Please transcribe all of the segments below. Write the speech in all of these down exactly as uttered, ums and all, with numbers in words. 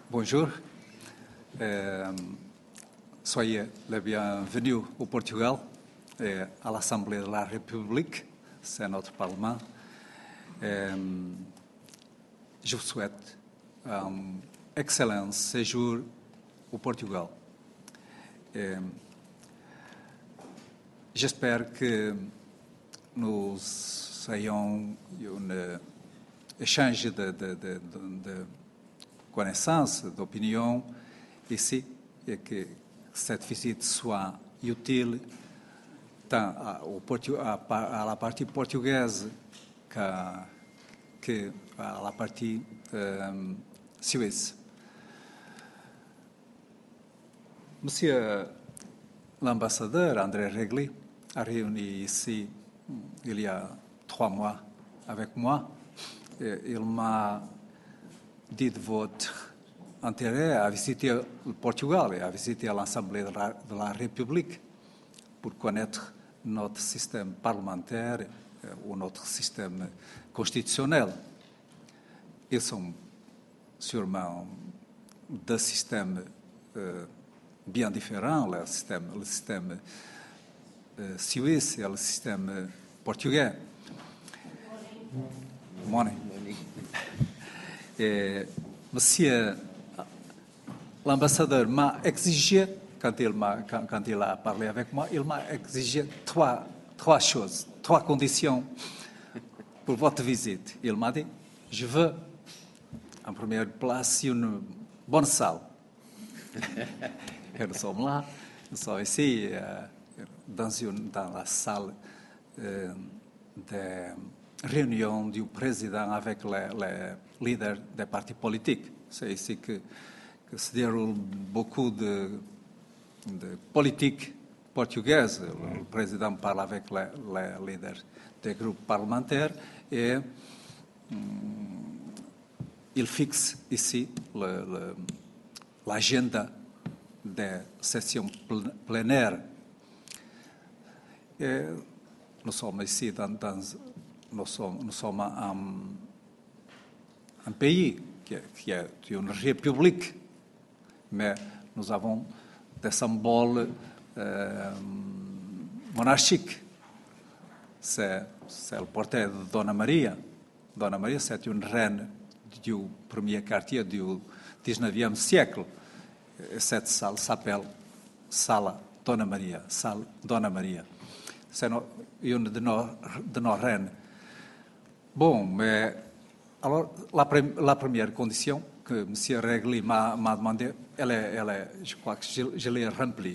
Bonjour, euh, soyez les bienvenus au Portugal et à l'Assemblée de la République, c'est notre Parlement. Euh, je vous souhaite un excellent séjour au Portugal. Et j'espère que nous ayons un échange de, de, de, de connaissances, d'opinions ici, et que cette visite soit utile tant au Portu à, à la partie portugaise qu'à que à la partie euh, suisse. Monsieur l'ambassadeur André Regli a réuni ici il y a trois mois avec moi. Et il m'a dit de votre intérêt à visiter le Portugal et à visiter l'Assemblée de la, de la République pour connaître notre système parlementaire ou notre système constitutionnel. Ils sont sûrement deux systèmes euh, bien différents, le système, le système euh, suisse et le système portugais. Morning. Et monsieur l'ambassadeur m'a exigé, quand il, m'a, quand, quand il a parlé avec moi, il m'a exigé trois, trois choses, trois conditions pour votre visite. Il m'a dit, je veux, en première place, une bonne salle. Et nous sommes là, nous sommes ici, euh, dans, une, dans la salle euh, de réunion du président avec les, les leaders des partis politiques. C'est ici que, que se déroule beaucoup de, de politique portugaise. Le président parle avec les, les leaders des groupes parlementaires et hum, il fixe ici le, le, l'agenda des sessions plénières. Et nous sommes ici dans, dans Nous sommes, nous sommes un, un pays qui est, qui est une république, mais nous avons des symboles euh, monarchiques. C'est, c'est le portrait de Dona Maria. Dona Maria, c'est une reine du premier quartier du dix-neuvième siècle. Et cette salle s'appelle Sala Dona Maria, Salle Dona Maria. C'est no, une de nos, de nos reines. Bon, mais alors la, pre- la première condition que M. Regli m'a, m'a demandé, elle est, elle est, je crois que je, je l'ai remplie.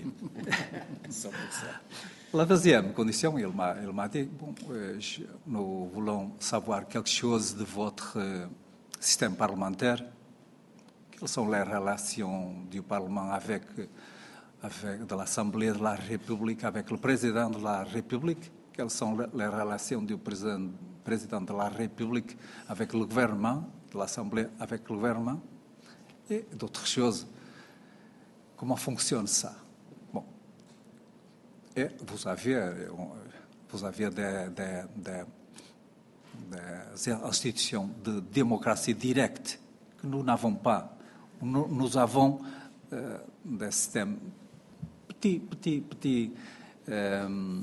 La deuxième condition, il m'a, il m'a dit, bon, euh, je, nous voulons savoir quelque chose de votre euh, système parlementaire. Quelles sont les relations du Parlement avec, avec de l'Assemblée de la République, avec le président de la République? Quelles sont les relations du président, président de la République avec le gouvernement, de l'Assemblée avec le gouvernement, et d'autres choses. Comment fonctionne ça? Bon. Et vous aviez, vous aviez des, des, des, des institutions de démocratie directe que nous n'avons pas. Nous, nous avons euh, des systèmes petits, petits, petits. Euh,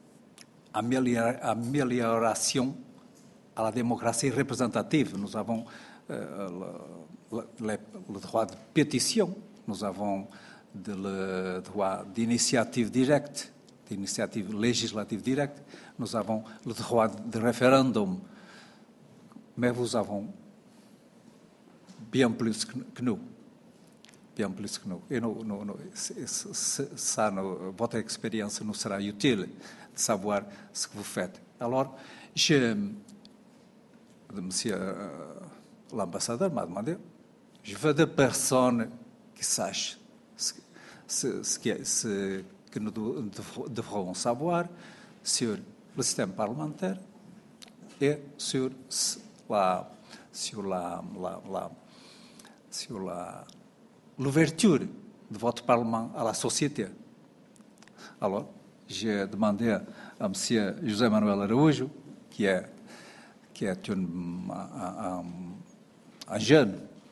amélioration à la démocratie représentative. Nous avons euh, le, le, le droit de pétition, nous avons de, le droit d'initiative directe, d'initiative législative directe, nous avons le droit de référendum, mais nous avons bien plus que nous. Bien plus que nous. Et nous, nous, nous, c'est, c'est, ça, nous, votre expérience nous sera utile de savoir ce que vous faites. Alors, je, monsieur euh, l'ambassadeur m'a demandé, je veux des personnes qui sachent ce, ce, ce, qui est, ce que nous devrons savoir sur le système parlementaire et sur la, sur la, la, la, sur la l'ouverture de votre Parlement à la société. Alors, j'ai demandé à M. José Manuel Araújo, qui est, qui est une, un, un, un jeune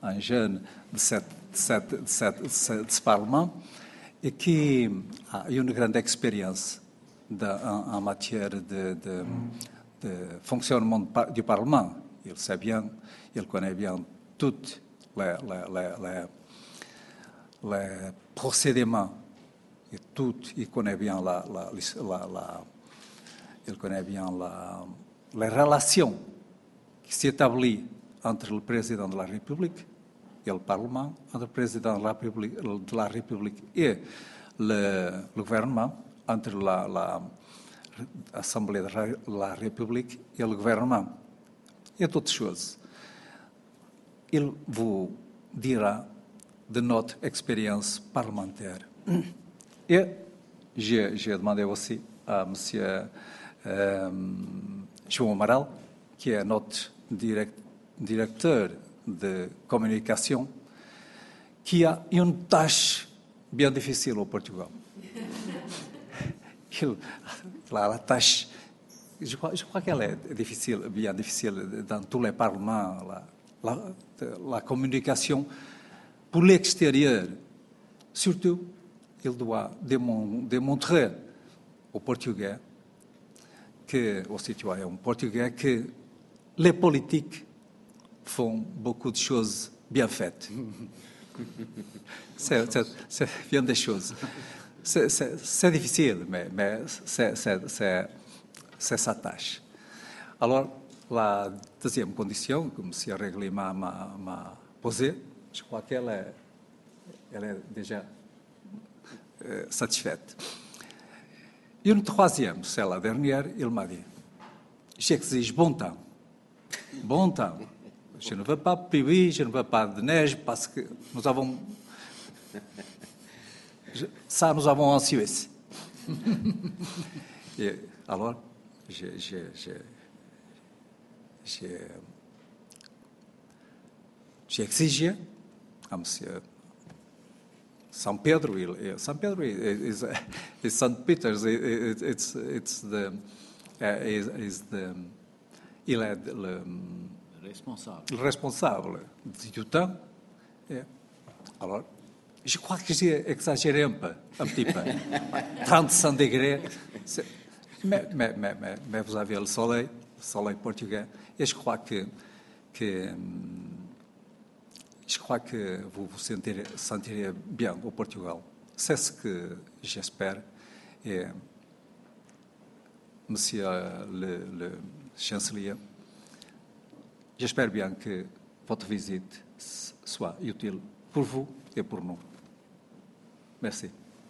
un jeune de, cette, de, cette, de, cette, de, ce, de ce Parlement et qui a une grande expérience de, en, en matière de, de, de fonctionnement du Parlement. Il sait bien, il connaît bien toutes les, les, les, les procédements et tout, il connaît bien la, la, la, la il connaît bien la, les relations qui s'établissent entre le président de la République et le Parlement, entre le président de la République, de la République et le, le gouvernement, entre la, la Assemblée de la République et le gouvernement, et d'autres choses. Il vous dira de notre expérience parlementaire. Et j'ai, j'ai demandé aussi à M. Euh, João Amaral, qui est notre direct, directeur de communication, qui a une tâche bien difficile au Portugal. Il, la, la tâche, je crois, je crois qu'elle est difficile, bien difficile dans tous les parlements, la, la, la communication pour l'extérieur. Surtout, il doit démontrer aux Portugais, que, aux citoyens portugais, que les politiques font beaucoup de choses bien faites. C'est, c'est, c'est bien des choses. C'est, c'est, c'est difficile, mais, mais c'est, c'est, c'est, c'est sa tâche. Alors, la deuxième condition que M. Règlement m'a, m'a posée, je crois qu'elle est, elle est déjà euh, satisfaite. Et une troisième, c'est la dernière, il m'a dit, j'exige bon temps. Bon temps. Je ne veux pas pluie, je ne veux pas de neige, parce que nous avons... Ça, nous avons en Suisse. Et alors, j'ai, j'ai, j'ai, j'ai, j'ai exigé à M. São Pedro, São Pedro is, is Saint Peter's. It, it's it's the uh, is, is the il est le responsable, le responsable du temps. Et, alors, je crois que j'ai exagéré un peu, un petit peu. trente-cinq degrés. Mais, mais, mais, mais, mais vous avez le soleil, le soleil portugais. Et je crois que que Je crois que vous vous sentirez, sentirez bien au Portugal. C'est ce que j'espère. Et, Monsieur le, le chancelier, j'espère bien que votre visite soit utile pour vous et pour nous. Merci.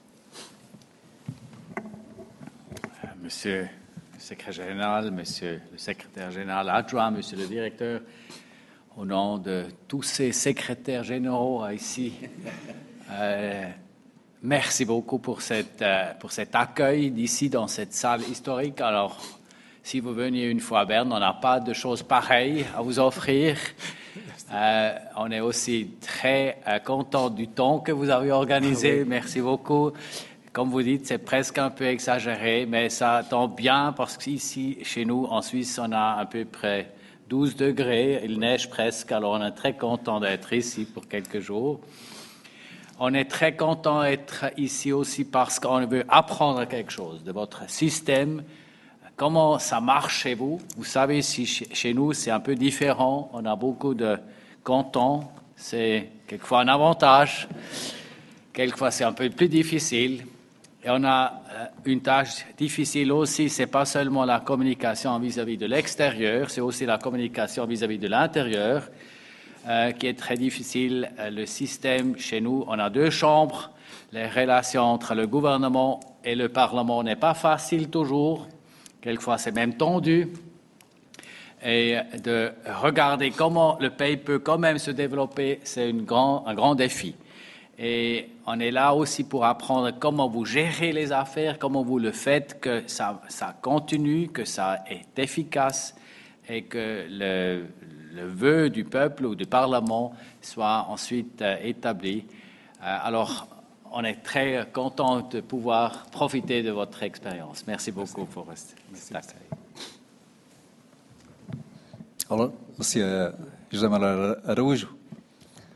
Monsieur le secrétaire général, Monsieur le secrétaire général adjoint, Monsieur le directeur, au nom de tous ces secrétaires généraux ici, euh, merci beaucoup pour, cette, euh, pour cet accueil d'ici dans cette salle historique. Alors, si vous veniez une fois à Berne, on n'a pas de choses pareilles à vous offrir. Euh, on est aussi très euh, content du temps que vous avez organisé. Oui. Merci beaucoup. Comme vous dites, c'est presque un peu exagéré, mais ça tombe bien parce qu'ici, chez nous, en Suisse, on a à peu près douze degrés, il neige presque, alors on est très content d'être ici pour quelques jours. On est très content d'être ici aussi parce qu'on veut apprendre quelque chose de votre système, comment ça marche chez vous. Vous savez, si chez nous c'est un peu différent, on a beaucoup de cantons, c'est quelquefois un avantage, quelquefois c'est un peu plus difficile. Et on a une tâche difficile aussi, c'est pas seulement la communication vis-à-vis de l'extérieur, c'est aussi la communication vis-à-vis de l'intérieur, euh, qui est très difficile. Le système chez nous, on a deux chambres, les relations entre le gouvernement et le Parlement n'est pas facile toujours, quelquefois c'est même tendu. Et de regarder comment le pays peut quand même se développer, c'est une grand, un grand défi. Et on est là aussi pour apprendre comment vous gérez les affaires, comment vous le faites, que ça, ça continue, que ça est efficace et que le, le vœu du peuple ou du Parlement soit ensuite euh, établi. Euh, alors, on est très content de pouvoir profiter de votre expérience. Merci beaucoup Merci. pour cet accueil. Alors, Monsieur José Manuel Araújo,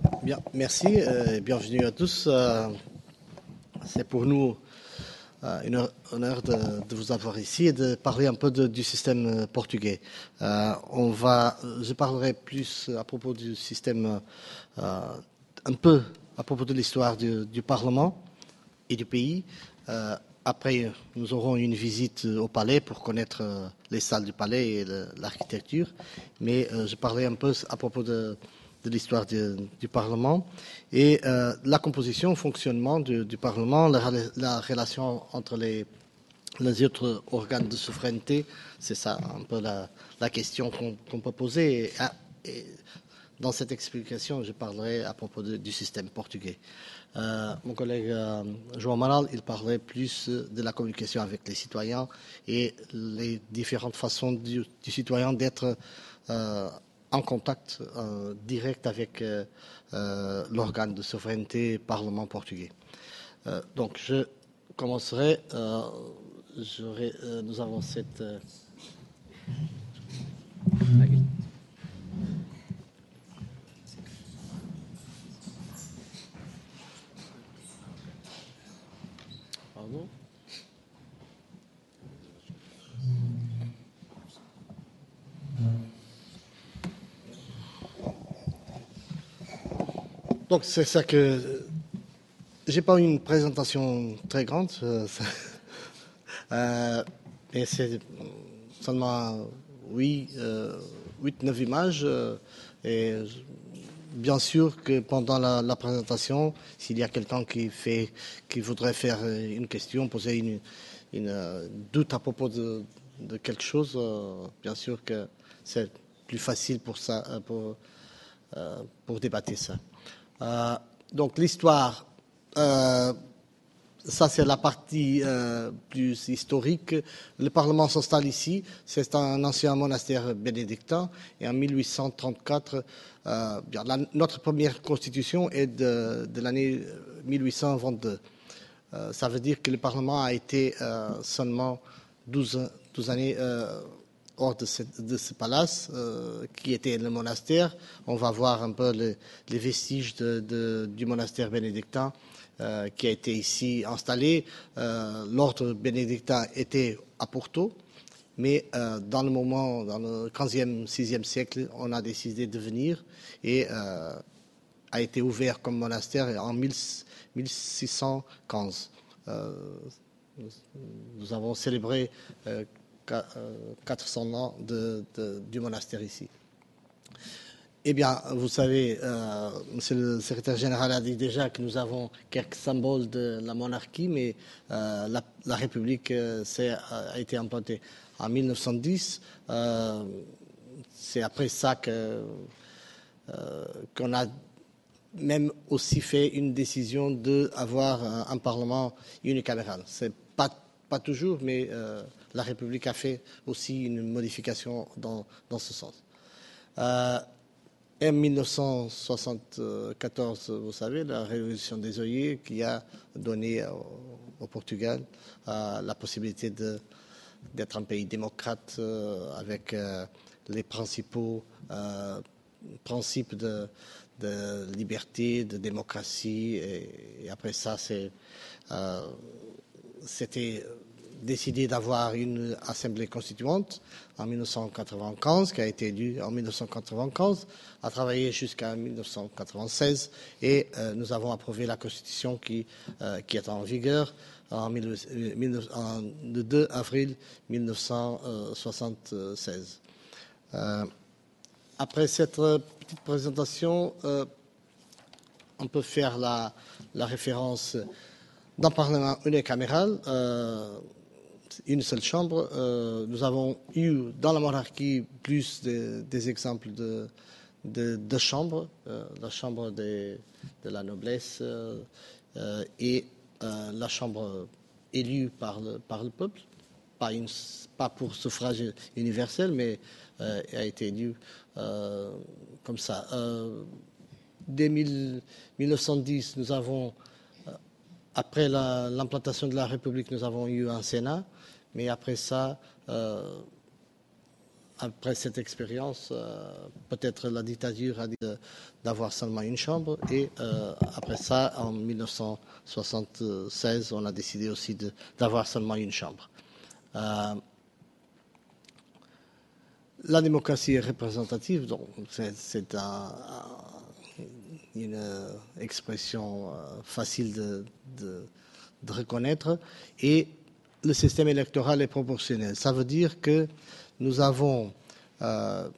Bien, merci et bienvenue à tous. Euh, c'est pour nous euh, un honneur de, de vous avoir ici et de parler un peu de, du système portugais. Euh, on va, je parlerai plus à propos du système, euh, un peu à propos de l'histoire du, du Parlement et du pays. Euh, après, nous aurons une visite au palais pour connaître euh, les salles du palais et l'architecture. Mais euh, je parlerai un peu à propos de de l'histoire du, du Parlement et euh, la composition, fonctionnement du, du Parlement, la, la relation entre les, les autres organes de souveraineté, c'est ça un peu la, la question qu'on qu'on peut poser. Et, et dans cette explication, je parlerai à propos de, du système portugais. Euh, mon collègue euh, João Amaral, il parlerait plus de la communication avec les citoyens et les différentes façons du, du citoyen d'être euh, en contact euh, direct avec euh, euh, l'organe de souveraineté Parlement portugais. Euh, donc, je commencerai. Euh, euh, nous avons cette. Euh... Pardon. Donc, c'est ça que. J'ai pas une présentation très grande, euh, euh, mais c'est seulement huit, neuf images. Euh, et bien sûr que pendant la, la présentation, s'il y a quelqu'un qui fait, qui voudrait faire une question, poser une, une euh, doute à propos de, de quelque chose, euh, bien sûr que c'est plus facile pour ça, pour, euh, pour débattre ça. Euh, donc l'histoire. Euh, ça, c'est la partie euh, plus historique. Le Parlement s'installe ici. C'est un ancien monastère bénédictin. Et en mille huit cent trente-quatre, euh, bien, la, notre première constitution est de, de l'année mille huit cent vingt-deux. Euh, ça veut dire que le Parlement a été euh, seulement douze, douze années euh, hors de ce, de ce palace, euh, qui était le monastère. On va voir un peu le, les vestiges de, de, du monastère bénédictin. Euh, qui a été ici installé. Euh, L'ordre bénédictin était à Porto, mais euh, dans le moment, dans le quinzième, sixième siècle, on a décidé de venir et euh, a été ouvert comme monastère en mille six cent quinze. Euh, nous avons célébré euh, quatre cents ans de, de, du monastère ici. Eh bien, vous savez, euh, Monsieur le secrétaire général a dit déjà que nous avons quelques symboles de la monarchie, mais euh, la, la République euh, a été implantée en mille neuf cent dix. Euh, c'est après ça que, euh, qu'on a même aussi fait une décision d'avoir un, un Parlement unicaméral. C'est pas, pas toujours, mais euh, la République a fait aussi une modification dans, dans ce sens. Euh, En mille neuf cent soixante-quatorze, vous savez, la révolution des œillets qui a donné au, au Portugal euh, la possibilité de, d'être un pays démocrate euh, avec euh, les principaux euh, principes de, de liberté, de démocratie. Et, et après ça, c'est, euh, c'était décidé d'avoir une assemblée constituante en mille neuf cent quatre-vingt-quinze, qui a été élue en mille neuf cent quatre-vingt-quinze, a travaillé jusqu'à mille neuf cent quatre-vingt-seize, et euh, nous avons approuvé la Constitution qui, euh, qui est en vigueur en, mille, mille, en le deux avril mille neuf cent soixante-seize. Euh, après cette petite présentation, euh, on peut faire la, la référence d'un Parlement unicaméral, euh, une seule chambre. Euh, nous avons eu dans la monarchie plus de, des exemples de, de, de chambres, euh, la chambre des, de la noblesse euh, euh, et euh, la chambre élue par le, par le peuple, pas, une, pas pour suffrage universel, mais euh, a été élue euh, comme ça. Euh, dès mille neuf cent dix, nous avons, après la, l'implantation de la République, nous avons eu un Sénat. Mais après ça, euh, après cette expérience, euh, peut-être la dictature a dit d'avoir seulement une chambre. Et euh, après ça, en mille neuf cent soixante-seize, on a décidé aussi d'avoir seulement une chambre. Euh, la démocratie représentative, c'est un, un, une expression facile de, de, de reconnaître. Et le système électoral est proportionnel. Ça veut dire que nous avons euh,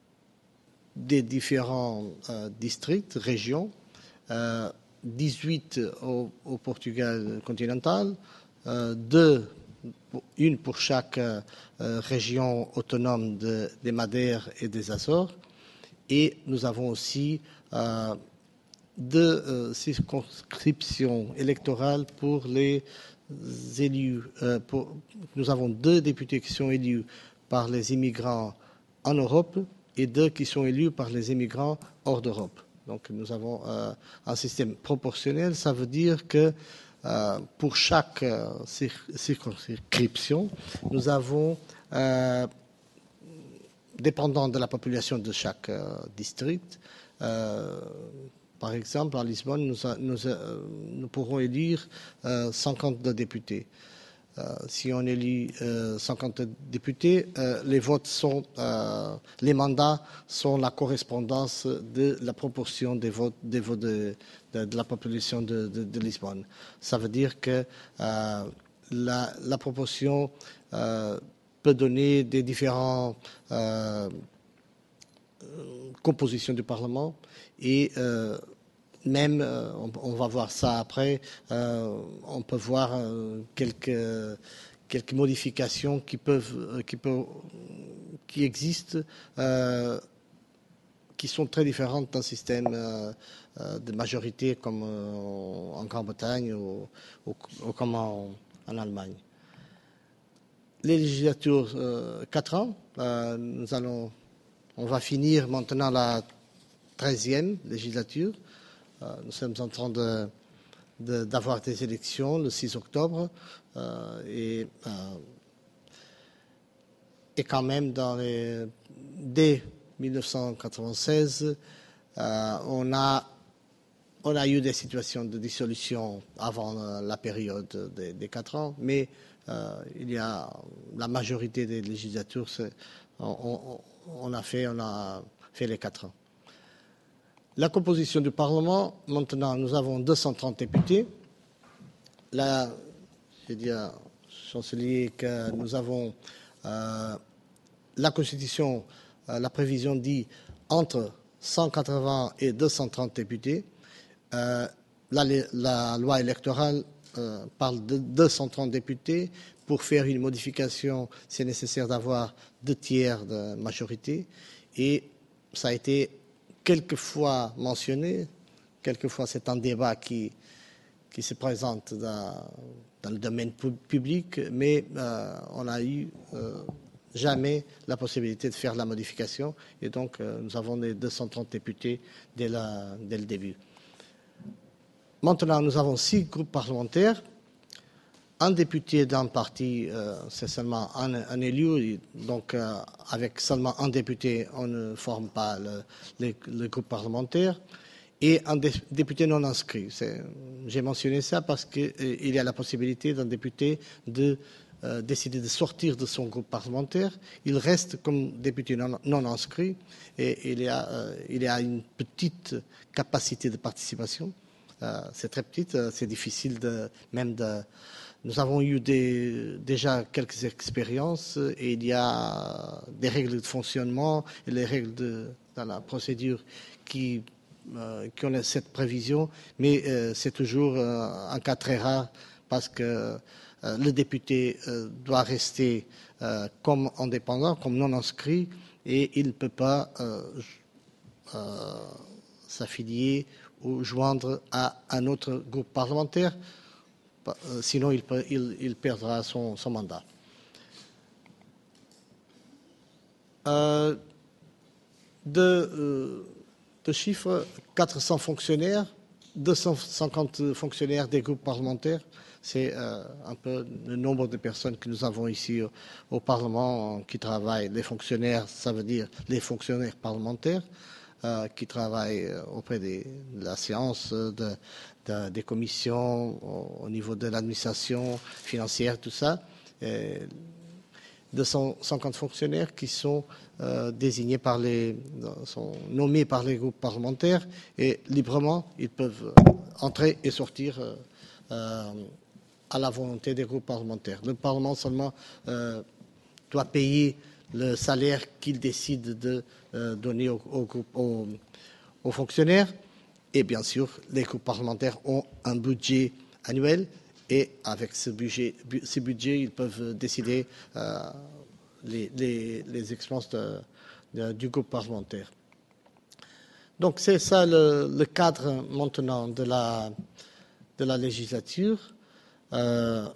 des différents euh, districts, régions, euh, dix-huit au, au Portugal continental, euh, deux, une pour chaque euh, région autonome de, des Madères et des Açores, et nous avons aussi euh, deux euh, circonscriptions électorales pour les élus. Euh, pour, nous avons deux députés qui sont élus par les immigrants en Europe et deux qui sont élus par les immigrants hors d'Europe. Donc nous avons euh, un système proportionnel. Ça veut dire que euh, pour chaque euh, circonscription, nous avons, euh, dépendant de la population de chaque euh, district, euh, par exemple, à Lisbonne, nous, a, nous, a, nous pourrons élire euh, cinquante-deux députés. Euh, si on élit euh, cinquante députés, euh, les votes sont, euh, les mandats sont la correspondance de la proportion des votes, des votes de, de, de la population de, de, de Lisbonne. Ça veut dire que euh, la, la proportion euh, peut donner des différentes euh, compositions du Parlement et euh, même, euh, on, on va voir ça après, euh, on peut voir euh, quelques, quelques modifications qui peuvent, qui peuvent, qui existent, euh, qui sont très différentes d'un système euh, de majorité comme euh, en Grande-Bretagne ou, ou, ou comme en, en Allemagne. Les législatures, euh, quatre ans, euh, nous allons, on va finir maintenant la treizième législature. Nous sommes en train de, de, d'avoir des élections le six octobre euh, et, euh, et quand même dans les, dès mille neuf cent quatre-vingt-seize, euh, on, a, on a eu des situations de dissolution avant la période des, des quatre ans, mais euh, il y a la majorité des législatures, on, on, on a fait, on a fait les quatre ans. La composition du Parlement, maintenant, nous avons deux cent trente députés. Là, je dis à chancelier que nous avons euh, la Constitution, euh, la prévision dit entre cent quatre-vingts et deux cent trente députés. Euh, la, la loi électorale euh, parle de deux cent trente députés. Pour faire une modification, c'est nécessaire d'avoir deux tiers de majorité. Et ça a été quelquefois mentionné, quelquefois c'est un débat qui, qui se présente dans, dans le domaine public, mais euh, on n'a eu euh, jamais la possibilité de faire la modification, et donc euh, nous avons les deux cent trente députés dès, la, dès le début. Maintenant, nous avons six groupes parlementaires. Un député d'un parti, euh, c'est seulement un, un élu, donc euh, avec seulement un député, on ne forme pas le, le, le groupe parlementaire. Et un dé, député non inscrit. J'ai mentionné ça parce qu'il euh, y a la possibilité d'un député de euh, décider de sortir de son groupe parlementaire. Il reste comme député non, non inscrit et il y, a, euh, il y a une petite capacité de participation. Euh, c'est très petite, euh, c'est difficile de, même de... Nous avons eu des, déjà quelques expériences et il y a des règles de fonctionnement et les règles de, dans la procédure qui, euh, qui ont cette prévision, mais euh, c'est toujours euh, un cas très rare parce que euh, le député euh, doit rester euh, comme indépendant, comme non inscrit et il ne peut pas euh, euh, s'affilier ou joindre à un autre groupe parlementaire. Sinon, il, peut, il, il perdra son, son mandat. Euh, de, euh, de chiffres, quatre cents fonctionnaires, deux cent cinquante fonctionnaires des groupes parlementaires. c'est euh, un peu le nombre de personnes que nous avons ici au, au Parlement qui travaillent. Les fonctionnaires, ça veut dire les fonctionnaires parlementaires euh, qui travaillent auprès des, de la séance, de, de, des commissions, au, au niveau de l'administration financière, tout ça. Et deux cent cinquante fonctionnaires qui sont euh, désignés par les, sont nommés par les groupes parlementaires et librement ils peuvent entrer et sortir euh, euh, à la volonté des groupes parlementaires. Le Parlement seulement euh, doit payer le salaire qu'il décide de euh, donner aux, aux, aux, aux fonctionnaires et bien sûr les groupes parlementaires ont un budget annuel. Et avec ce budget, ce budget, ils peuvent décider euh, les, les, les expenses de, de, du groupe parlementaire. Donc c'est ça le, le cadre maintenant de la, de la législature. Euh,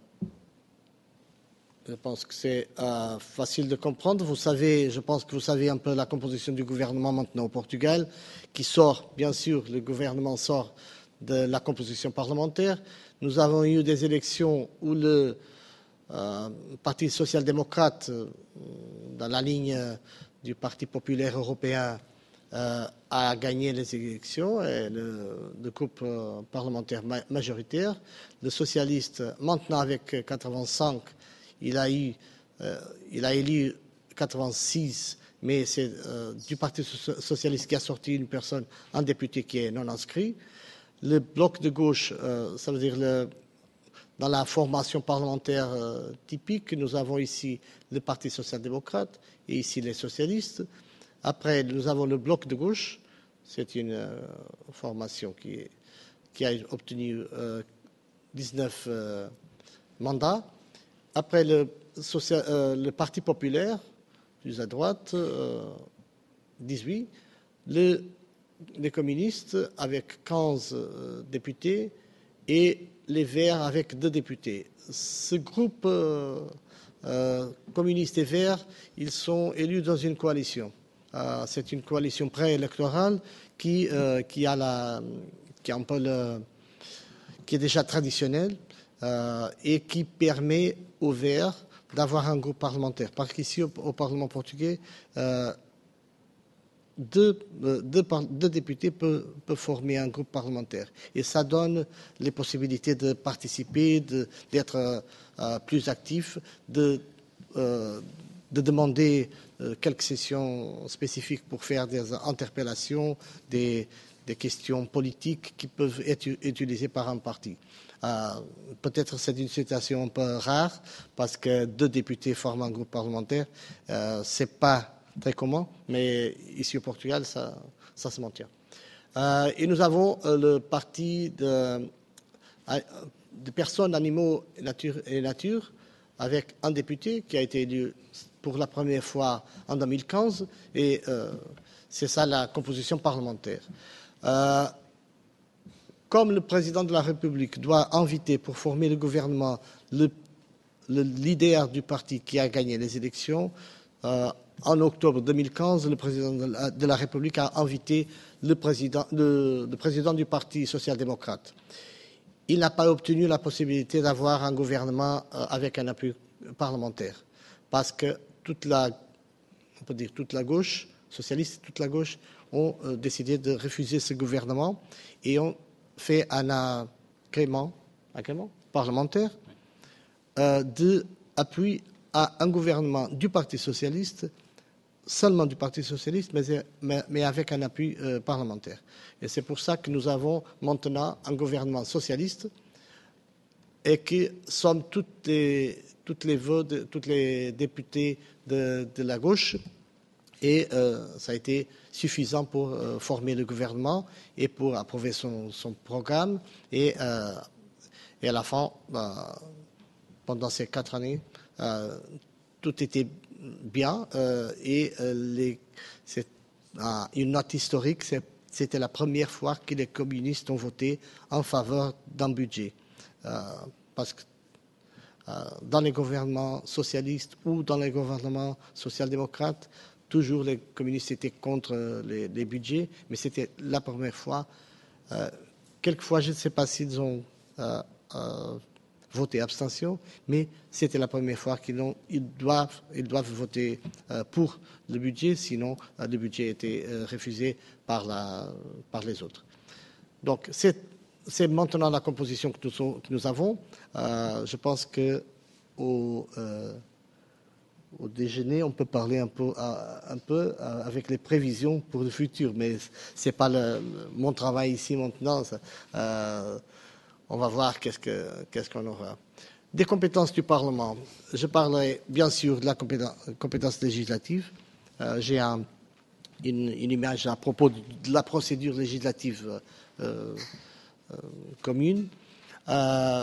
je pense que c'est euh, facile de comprendre. Vous savez, je pense que vous savez un peu la composition du gouvernement maintenant au Portugal, qui sort, bien sûr, le gouvernement sort de la composition parlementaire. Nous avons eu des élections où le euh, Parti social-démocrate, euh, dans la ligne du Parti populaire européen, euh, a gagné les élections, et le, le groupe euh, parlementaire ma majoritaire. Le socialiste, maintenant avec quatre-vingt-cinq, il a, eu, euh, il a élu quatre-vingt-six, mais c'est euh, du Parti socialiste qui a sorti une personne, un député qui est non inscrit. Le bloc de gauche, euh, ça veut dire le, dans la formation parlementaire euh, typique, nous avons ici le Parti social-démocrate et ici les socialistes. Après, nous avons le bloc de gauche, c'est une euh, formation qui, est, qui a obtenu euh, dix-neuf euh, mandats. Après, le, social, euh, le Parti populaire, plus à droite, euh, dix-huit. Le les communistes avec quinze euh, députés et les Verts avec deux députés. Ce groupe euh, euh, communiste et Verts, ils sont élus dans une coalition. Euh, c'est une coalition préélectorale qui, euh, qui, a la, qui, a un peu le, qui est déjà traditionnelle euh, et qui permet aux Verts d'avoir un groupe parlementaire. Parce qu'ici, au, au Parlement portugais, euh, Deux, deux, deux députés peuvent, peuvent former un groupe parlementaire. Et ça donne les possibilités de participer, d'être de, euh, plus actif, de, euh, de demander euh, quelques sessions spécifiques pour faire des interpellations, des, des questions politiques qui peuvent être utilisées par un parti. Euh, Peut-être c'est une situation un peu rare parce que deux députés forment un groupe parlementaire. Euh, c'est pas très commun, mais ici au Portugal, ça, ça se maintient. Euh, et nous avons euh, le parti de, euh, de personnes, animaux et nature, et nature, avec un député qui a été élu pour la première fois en deux mille quinze, et euh, c'est ça la composition parlementaire. Euh, comme le président de la République doit inviter pour former le gouvernement le, le leader du parti qui a gagné les élections, euh, en octobre deux mille quinze, le président de la, de la République a invité le président, le, le président du Parti social-démocrate. Il n'a pas obtenu la possibilité d'avoir un gouvernement euh, avec un appui parlementaire, parce que toute la, on peut dire toute la gauche, socialiste, toute la gauche, ont euh, décidé de refuser ce gouvernement et ont fait un agrément, agrément parlementaire euh, d'appui à un gouvernement du Parti socialiste, seulement du Parti socialiste, mais, mais, mais avec un appui euh, parlementaire. Et c'est pour ça que nous avons maintenant un gouvernement socialiste et que sommes toutes les, toutes les votes, toutes les députés de, de la gauche. Et euh, ça a été suffisant pour euh, former le gouvernement et pour approuver son, son programme. Et, euh, et à la fin, bah, pendant ces quatre années, euh, tout était bien euh, et euh, les, c'est euh, une note historique, c'était la première fois que les communistes ont voté en faveur d'un budget. Euh, parce que euh, dans les gouvernements socialistes ou dans les gouvernements social-démocrates, toujours les communistes étaient contre les, les budgets, mais c'était la première fois. Euh, quelquefois, je ne sais pas s'ils ont euh, euh, voté abstention, mais c'était la première fois qu'ils ont, ils doivent, ils doivent voter euh, pour le budget, sinon euh, le budget était euh, refusé par, la, par les autres. Donc c'est, c'est maintenant la composition que nous, que nous avons. Euh, je pense que au, euh, au déjeuner, on peut parler un peu, un peu avec les prévisions pour le futur, mais c'est pas le, mon travail ici maintenant. Ça, euh, on va voir qu'est-ce que, qu'est-ce qu'on aura. Des compétences du Parlement. Je parlerai bien sûr de la compétence, compétence législative. Euh, j'ai un, une, une image à propos de la procédure législative euh, euh, commune. Euh,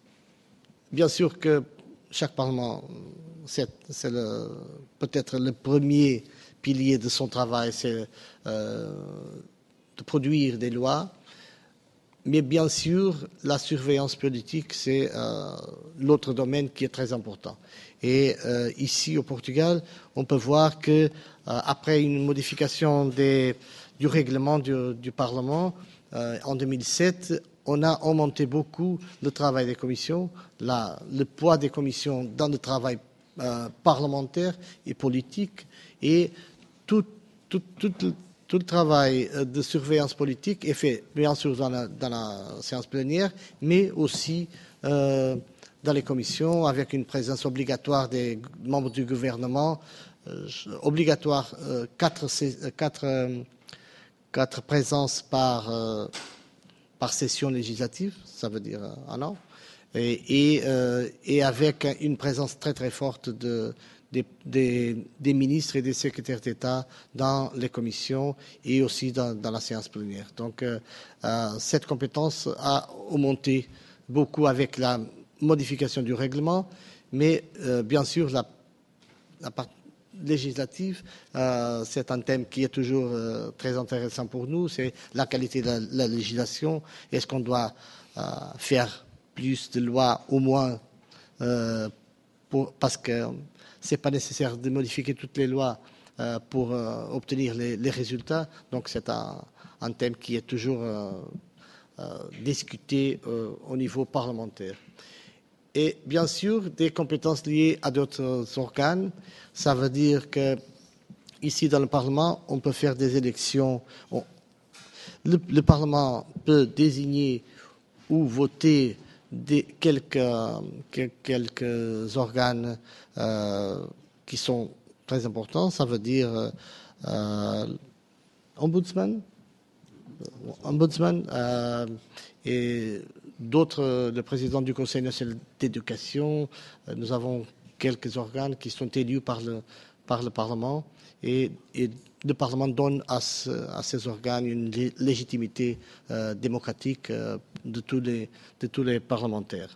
bien sûr que chaque Parlement, c'est, c'est le, peut-être le premier pilier de son travail, c'est euh, de produire des lois. Mais bien sûr, la surveillance politique, c'est euh, l'autre domaine qui est très important. Et euh, ici, au Portugal, on peut voir que euh, après une modification des, du règlement du, du Parlement euh, en deux mille sept, on a augmenté beaucoup le travail des commissions, la, le poids des commissions dans le travail euh, parlementaire et politique, et tout, tout, tout, tout le travail de surveillance politique est fait, bien sûr, dans la, dans la séance plénière, mais aussi euh, dans les commissions, avec une présence obligatoire des membres du gouvernement, euh, obligatoire euh, quatre, quatre, euh, quatre présences par, euh, par session législative, ça veut dire un an, et, et, euh, et avec une présence très très forte de Des, des, des ministres et des secrétaires d'État dans les commissions et aussi dans, dans la séance plénière. Donc, euh, euh, cette compétence a augmenté beaucoup avec la modification du règlement, mais euh, bien sûr, la, la partie législative, euh, c'est un thème qui est toujours euh, très intéressant pour nous, c'est la qualité de la, la législation. Est-ce qu'on doit euh, faire plus de lois, au moins, euh, pour, parce que c'est pas nécessaire de modifier toutes les lois euh, pour euh, obtenir les, les résultats. Donc c'est un, un thème qui est toujours euh, euh, discuté euh, au niveau parlementaire. Et bien sûr, des compétences liées à d'autres organes. Ça veut dire que ici dans le Parlement, on peut faire des élections. On, le, le Parlement peut désigner ou voter des, quelques, quelques organes euh, qui sont très importants. Ça veut dire euh, ombudsman, ombudsman euh, et d'autres, le président du Conseil national d'éducation. Nous avons quelques organes qui sont élus par le, par le Parlement et, et le Parlement donne à, ce, à ces organes une légitimité euh, démocratique euh, de, tous les, de tous les parlementaires.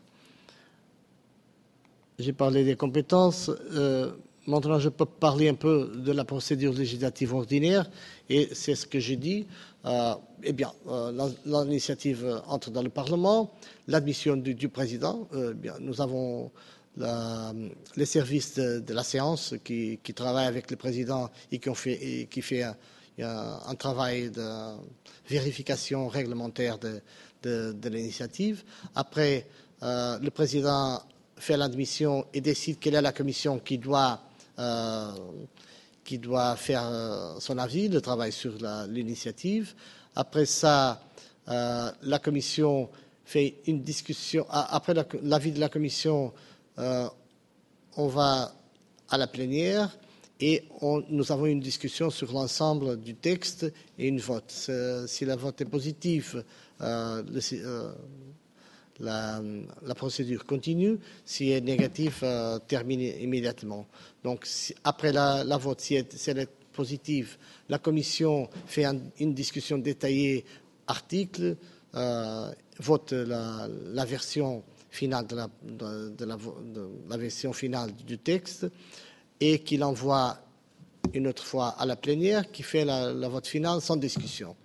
J'ai parlé des compétences. Euh, maintenant, je peux parler un peu de la procédure législative ordinaire. Et c'est ce que j'ai dit. Euh, eh bien, euh, l'initiative entre dans le Parlement. L'admission du, du président. Euh, bien, nous avons la, les services de, de la séance qui, qui travaillent avec le président et qui, ont fait, et qui fait un, un, un travail de vérification réglementaire de, de, de l'initiative. Après, euh, le président fait l'admission et décide quelle est la commission qui doit, euh, qui doit faire euh, son avis, le travail sur l'initiative. Après ça, euh, la commission fait une discussion. Après l'avis de la commission, euh, on va à la plénière et on, nous avons une discussion sur l'ensemble du texte et une vote. Si le vote est positif, euh, le, euh, La, la procédure continue. Si elle est négative, euh, termine immédiatement. Donc, si, après la, la vote, si elle, si elle est positive, la commission fait un, une discussion détaillée, article, euh, vote la, la version finale de la, de, de la, de la version finale du texte et qu'il envoie une autre fois à la plénière qui fait la, la vote finale sans discussion.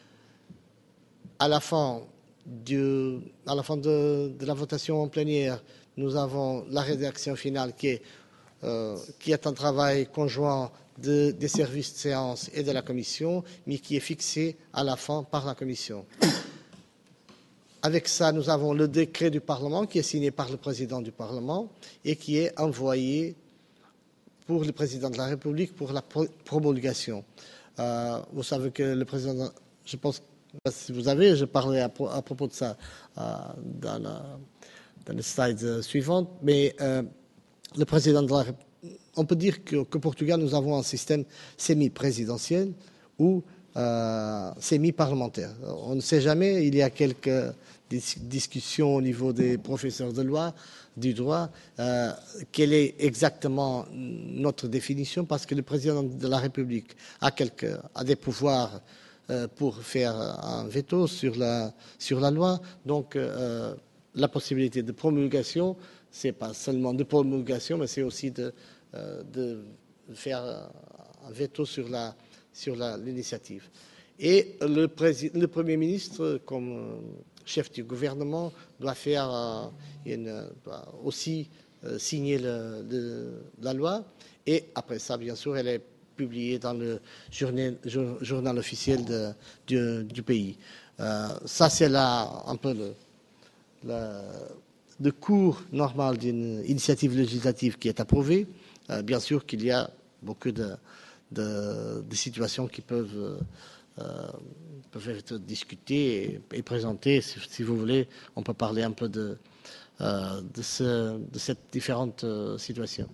À la fin Du, à la fin de, de la votation en plénière, nous avons la rédaction finale qui est, euh, qui est un travail conjoint de, des services de séance et de la commission, mais qui est fixé à la fin par la commission. avec ça, nous avons le décret du Parlement qui est signé par le président du Parlement et qui est envoyé pour le président de la République pour la promulgation. Euh, vous savez que le président, je pense, si vous avez, je parlais à, à propos de ça euh, dans, la, dans les slides suivantes, mais euh, le président de la République, on peut dire que, que Portugal, nous avons un système semi-présidentiel ou euh, semi-parlementaire. On ne sait jamais, il y a quelques discussions au niveau des professeurs de loi, du droit, euh, quelle est exactement notre définition, parce que le président de la République a, quelques, a des pouvoirs euh, pour faire un veto sur la, sur la loi, donc euh, la possibilité de promulgation, c'est pas seulement de promulgation, mais c'est aussi de de faire un veto sur la sur l'initiative. Et le, le Premier ministre, comme chef du gouvernement, doit faire une, doit aussi signer le, le, la loi. Et après ça, bien sûr, elle est publiée dans le journal, journal officiel de, du, du pays. Euh, ça, c'est là un peu le, le, le cours normal d'une initiative législative qui est approuvée. Euh, bien sûr qu'il y a beaucoup de, de, de situations qui peuvent, euh, peuvent être discutées et, et présentées. Si, si vous voulez, on peut parler un peu de, euh, de, ce, de cette différente euh, situation.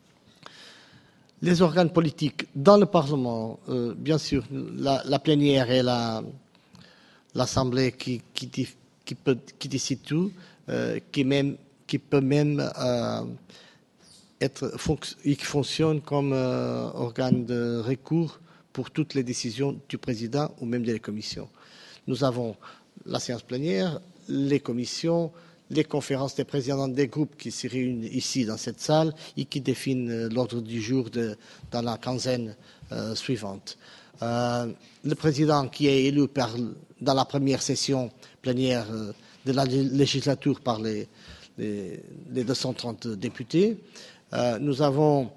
Les organes politiques dans le Parlement, euh, bien sûr, la, la plénière et l'Assemblée qui, qui, qui, peut, qui décide tout, euh, qui, même, qui peut même... Euh, Être, qui fonctionne comme euh, organe de recours pour toutes les décisions du président ou même des commissions. Nous avons la séance plénière, les commissions, les conférences des présidents des groupes qui se réunissent ici dans cette salle et qui définissent euh, l'ordre du jour de, dans la quinzaine euh, suivante. Euh, le président qui est élu par, dans la première session plénière euh, de la législature par les, les, les deux cent trente députés. Euh, nous avons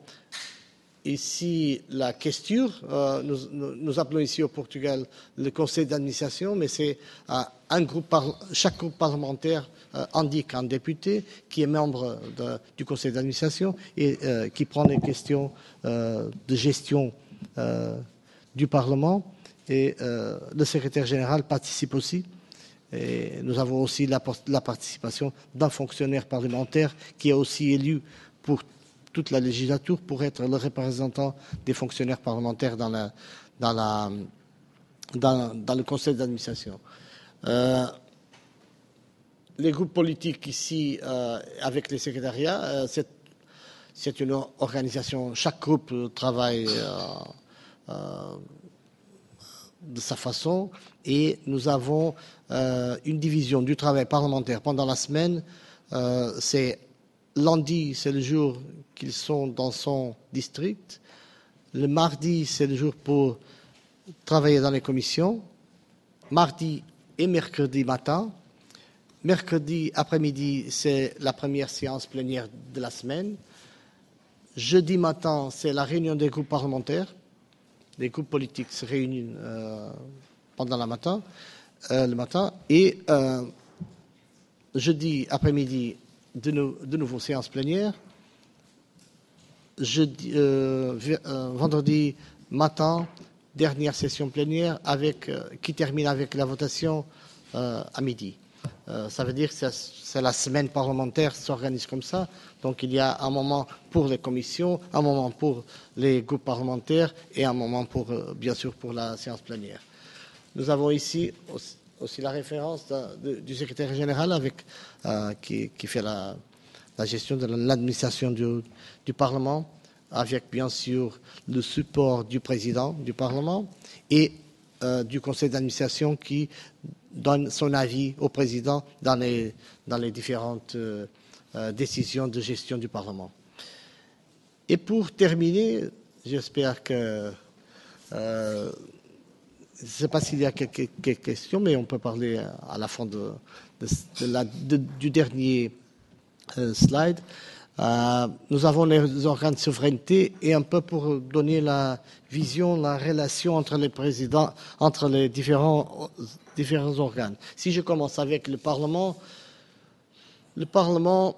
ici la questure, euh, nous, nous, nous appelons ici au Portugal le conseil d'administration, mais c'est euh, un groupe, par, chaque groupe parlementaire euh, indique un député qui est membre de, du conseil d'administration et euh, qui prend les questions euh, de gestion euh, du Parlement. Et euh, le secrétaire général participe aussi. Et nous avons aussi la, la participation d'un fonctionnaire parlementaire qui est aussi élu pour toute la législature pour être le représentant des fonctionnaires parlementaires dans, la, dans, la, dans, dans le conseil d'administration. Euh, les groupes politiques ici, euh, avec les secrétariats, euh, c'est une organisation, chaque groupe travaille euh, euh, de sa façon et nous avons euh, une division du travail parlementaire pendant la semaine. Euh, c'est lundi, c'est le jour qu'ils sont dans son district. Le mardi, c'est le jour pour travailler dans les commissions. Mardi et mercredi matin. Mercredi après-midi, c'est la première séance plénière de la semaine. Jeudi matin, c'est la réunion des groupes parlementaires. Les groupes politiques se réunissent euh, pendant la matin, euh, le matin. Et euh, jeudi après-midi, de, no, de nouveau séance plénière. Jeudi, euh, euh, vendredi matin, dernière session plénière avec, euh, qui termine avec la votation euh, à midi. Euh, ça veut dire que c'est la semaine parlementaire s'organise comme ça. Donc il y a un moment pour les commissions, un moment pour les groupes parlementaires et un moment pour, euh, bien sûr, pour la séance plénière. Nous avons ici aussi, aussi la référence de, de, du secrétaire général avec, euh, qui, qui fait la, la gestion de l'administration du, du Parlement, avec bien sûr le support du président du Parlement et euh, du conseil d'administration qui donne son avis au président dans les, dans les différentes euh, euh, décisions de gestion du Parlement. Et pour terminer, j'espère que... Euh, je ne sais pas s'il y a quelques, quelques questions, mais on peut parler à la fin de, de, de la, de, du dernier euh, slide. Euh, nous avons les organes de souveraineté et un peu pour donner la vision, la relation entre les présidents, entre les différents, différents organes. Si je commence avec le Parlement, le Parlement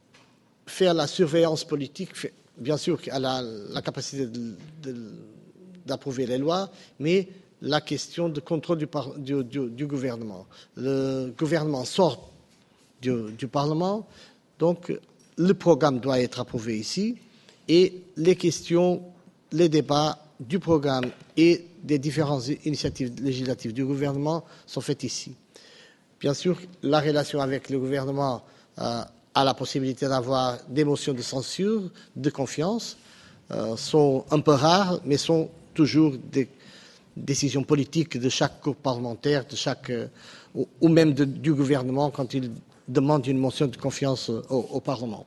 fait la surveillance politique, fait, bien sûr qu'elle a la capacité de, de, d'approuver les lois, mais la question de contrôle du, du, du, du gouvernement. Le gouvernement sort du, du Parlement, donc le programme doit être approuvé ici et les questions, les débats du programme et des différentes initiatives législatives du gouvernement sont faits ici. Bien sûr, la relation avec le gouvernement euh, a la possibilité d'avoir des motions de censure, de confiance, euh, sont un peu rares, mais sont toujours des décisions politiques de chaque groupe parlementaire, de chaque, euh, ou, ou même de, du gouvernement quand il demande une motion de confiance au, au Parlement.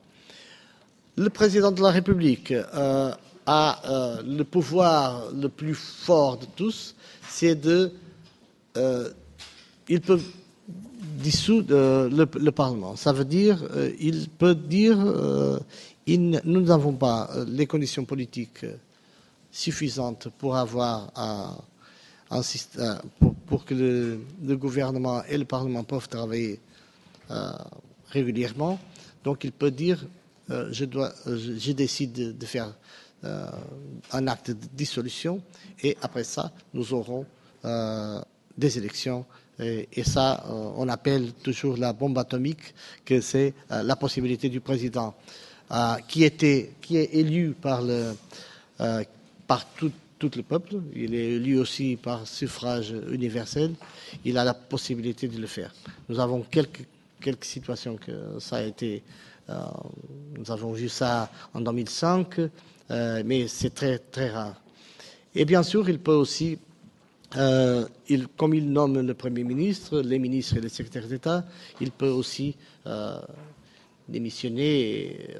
Le président de la République euh, a euh, le pouvoir le plus fort de tous, c'est de... Euh, il peut dissoudre euh, le, le Parlement. Ça veut dire, euh, il peut dire, euh, il, nous n'avons pas euh, les conditions politiques euh, suffisantes pour avoir un, un système, pour, pour que le, le gouvernement et le Parlement peuvent travailler euh, régulièrement. Donc il peut dire, euh, je, dois, je, je décide de, de faire euh, un acte de dissolution et après ça, nous aurons euh, des élections. Et, et ça, euh, on appelle toujours la bombe atomique, que c'est euh, la possibilité du président euh, qui, était, qui est élu par, le, euh, par tout, tout le peuple, il est élu aussi par suffrage universel, il a la possibilité de le faire. Nous avons quelques, quelques situations que ça a été, euh, nous avons vu ça en deux mille cinq, euh, mais c'est très, très rare. Et bien sûr, il peut aussi... Euh, il, comme il nomme le Premier ministre, les ministres et les secrétaires d'État, il peut aussi euh, démissionner et,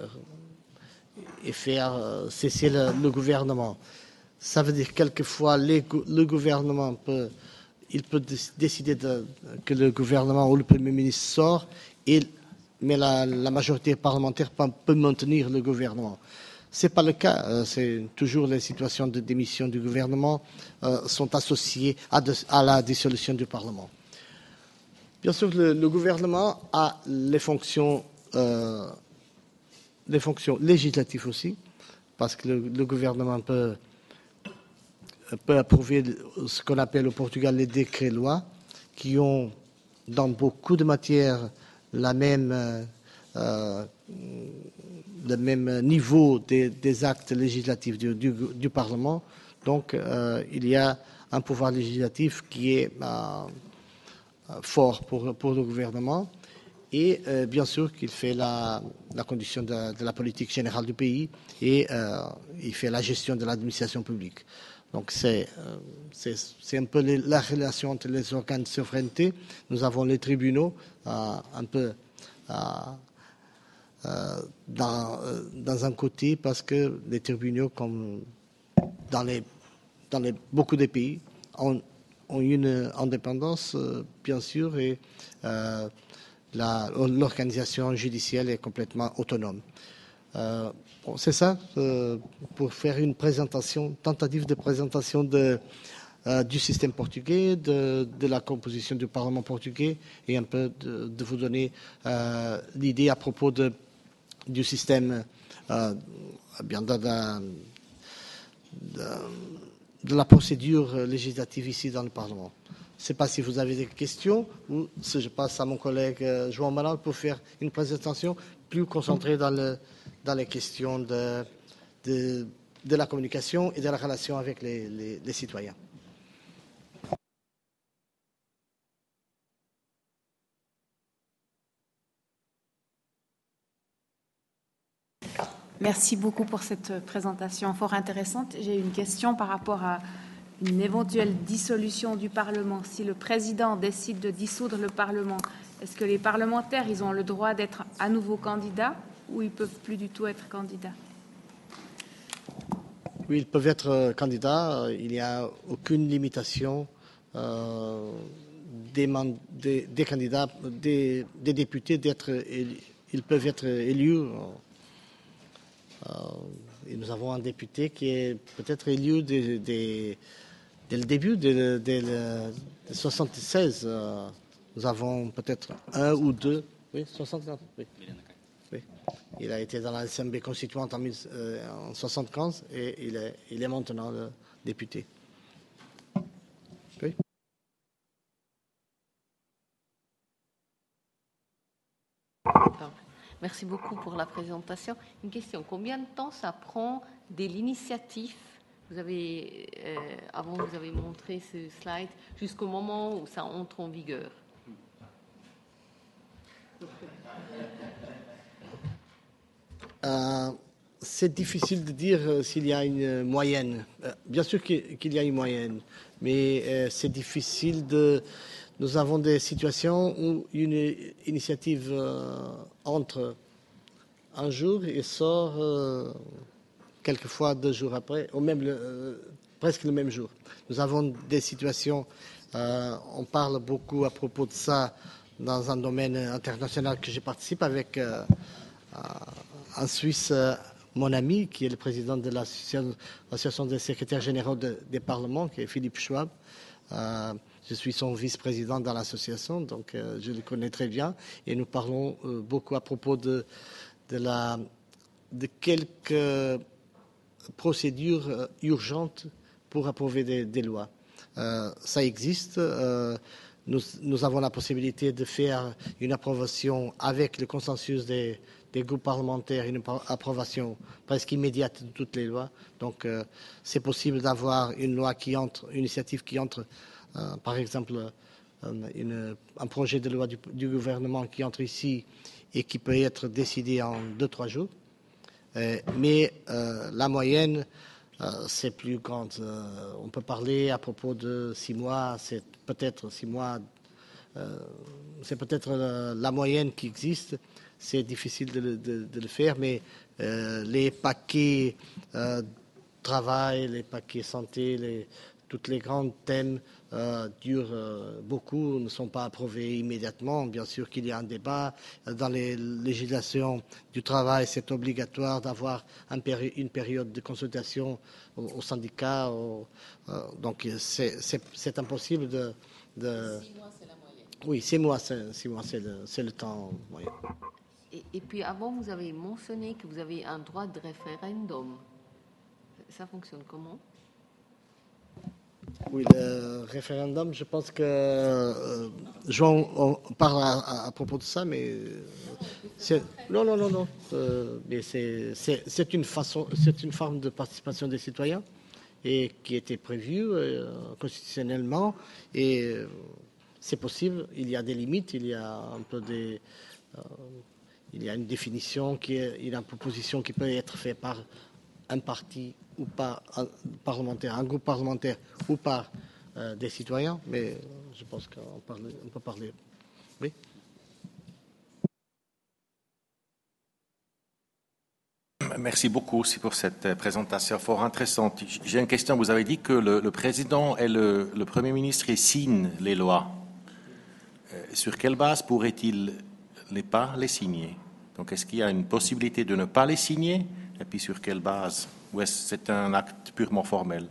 et faire euh, cesser le, le gouvernement. Ça veut dire quelquefois les, le gouvernement peut, il peut décider de, que le gouvernement ou le Premier ministre sort, et, mais la, la majorité parlementaire peut, peut maintenir le gouvernement. Ce n'est pas le cas. C'est toujours les situations de démission du gouvernement euh, sont associées à, de, à la dissolution du Parlement. Bien sûr, le, le gouvernement a les fonctions, euh, les fonctions législatives aussi, parce que le, le gouvernement peut, peut approuver ce qu'on appelle au Portugal les décrets-lois, qui ont dans beaucoup de matières la même... Euh, le même niveau des, des actes législatifs du, du, du Parlement. Donc, euh, il y a un pouvoir législatif qui est euh, fort pour, pour le gouvernement. Et euh, bien sûr qu'il fait la, la condition de, de la politique générale du pays et euh, il fait la gestion de l'administration publique. Donc, c'est euh, un peu les, la relation entre les organes de souveraineté. Nous avons les tribunaux, euh, un peu... Euh, Euh, dans, euh, dans un côté, parce que les tribunaux, comme dans, les, dans les, beaucoup de pays, ont, ont une indépendance, euh, bien sûr, et euh, l'organisation judiciaire est complètement autonome. Euh, bon, c'est ça, euh, pour faire une présentation, tentative de présentation de, euh, du système portugais, de, de la composition du Parlement portugais, et un peu de, de vous donner euh, l'idée à propos de du système euh, bien de, de, de, de la procédure législative ici dans le Parlement. Je ne sais pas si vous avez des questions ou si je passe à mon collègue euh, João Manuel pour faire une présentation plus concentrée dans, le, dans les questions de, de, de la communication et de la relation avec les, les, les citoyens. Merci beaucoup pour cette présentation fort intéressante. J'ai une question par rapport à une éventuelle dissolution du Parlement. Si le président décide de dissoudre le Parlement, est-ce que les parlementaires, ils ont le droit d'être à nouveau candidats ou ils ne peuvent plus du tout être candidats? Oui, ils peuvent être candidats. Il n'y a aucune limitation euh, des, des, des candidats, des, des députés d'être, ils peuvent être élus et nous avons un député qui est peut-être élu dès, dès, dès le début, dès, dès le dès soixante-seize. Euh, nous avons peut-être un ou deux. Oui, soixante-quinze. Oui. Oui. Il a été dans la S M B constituante en, euh, en soixante-quinze et il est, il est maintenant le député. Oui. Merci beaucoup pour la présentation. Une question, combien de temps ça prend dès l'initiative, vous avez, euh, avant vous avez montré ce slide, jusqu'au moment où ça entre en vigueur? euh, C'est difficile de dire euh, s'il y a une moyenne. Euh, bien sûr qu'il, qu'il y a une moyenne, mais euh, c'est difficile de... Nous avons des situations où une initiative euh, entre un jour et sort euh, quelquefois deux jours après, ou même le, euh, presque le même jour. Nous avons des situations, euh, on parle beaucoup à propos de ça dans un domaine international que je participe avec euh, un Suisse, euh, mon ami, qui est le président de l'association des secrétaires généraux de, des parlements, qui est Philippe Schwab. Euh, Je suis son vice-président dans l'association, donc euh, je le connais très bien. Et nous parlons euh, beaucoup à propos de, de, la, de quelques procédures euh, urgentes pour approuver des, des lois. Euh, ça existe. Euh, nous, nous avons la possibilité de faire une approbation avec le consensus des, des groupes parlementaires, une approbation presque immédiate de toutes les lois. Donc euh, c'est possible d'avoir une loi qui entre, une initiative qui entre. Euh, par exemple, euh, une, un projet de loi du, du gouvernement qui entre ici et qui peut être décidé en deux, trois jours. Euh, mais euh, la moyenne, euh, c'est plus grande. Euh, on peut parler à propos de six mois, c'est peut-être six mois, euh, c'est peut-être euh, la moyenne qui existe. C'est difficile de, de, de le faire, mais euh, les paquets euh, travail, les paquets santé, les, toutes les grands thèmes euh, durent euh, beaucoup, ne sont pas approuvés immédiatement. Bien sûr qu'il y a un débat. Dans les législations du travail, c'est obligatoire d'avoir un péri une période de consultation aux au syndicats. Au, euh, donc c'est impossible de... de... Six mois, c'est la moyenne. Oui, six mois, six mois, c'est le, le temps moyen. Et, et puis avant, vous avez mentionné que vous avez un droit de référendum. Ça fonctionne comment? Oui, le référendum, je pense que euh, Jean on parle à, à, à propos de ça, mais c'est, non, non, non, non. Euh, mais c'est, c'est, c'est une façon, c'est une forme de participation des citoyens et qui était prévue euh, constitutionnellement et euh, c'est possible. Il y a des limites, il y a un peu des, euh, il y a une définition qui est, il y a une proposition qui peut être faite par un parti ou par un parlementaire, un groupe parlementaire ou par euh, des citoyens, mais je pense qu'on on peut parler. Oui. Merci beaucoup aussi pour cette présentation fort intéressante. J'ai une question. Vous avez dit que le, le président et le, le Premier ministre signent les lois. Euh, sur quelle base pourrait-il les pas les signer? Donc, est-ce qu'il y a une possibilité de ne pas les signer? Et puis, sur quelle base? Ou est-ce que c'est un acte purement formel?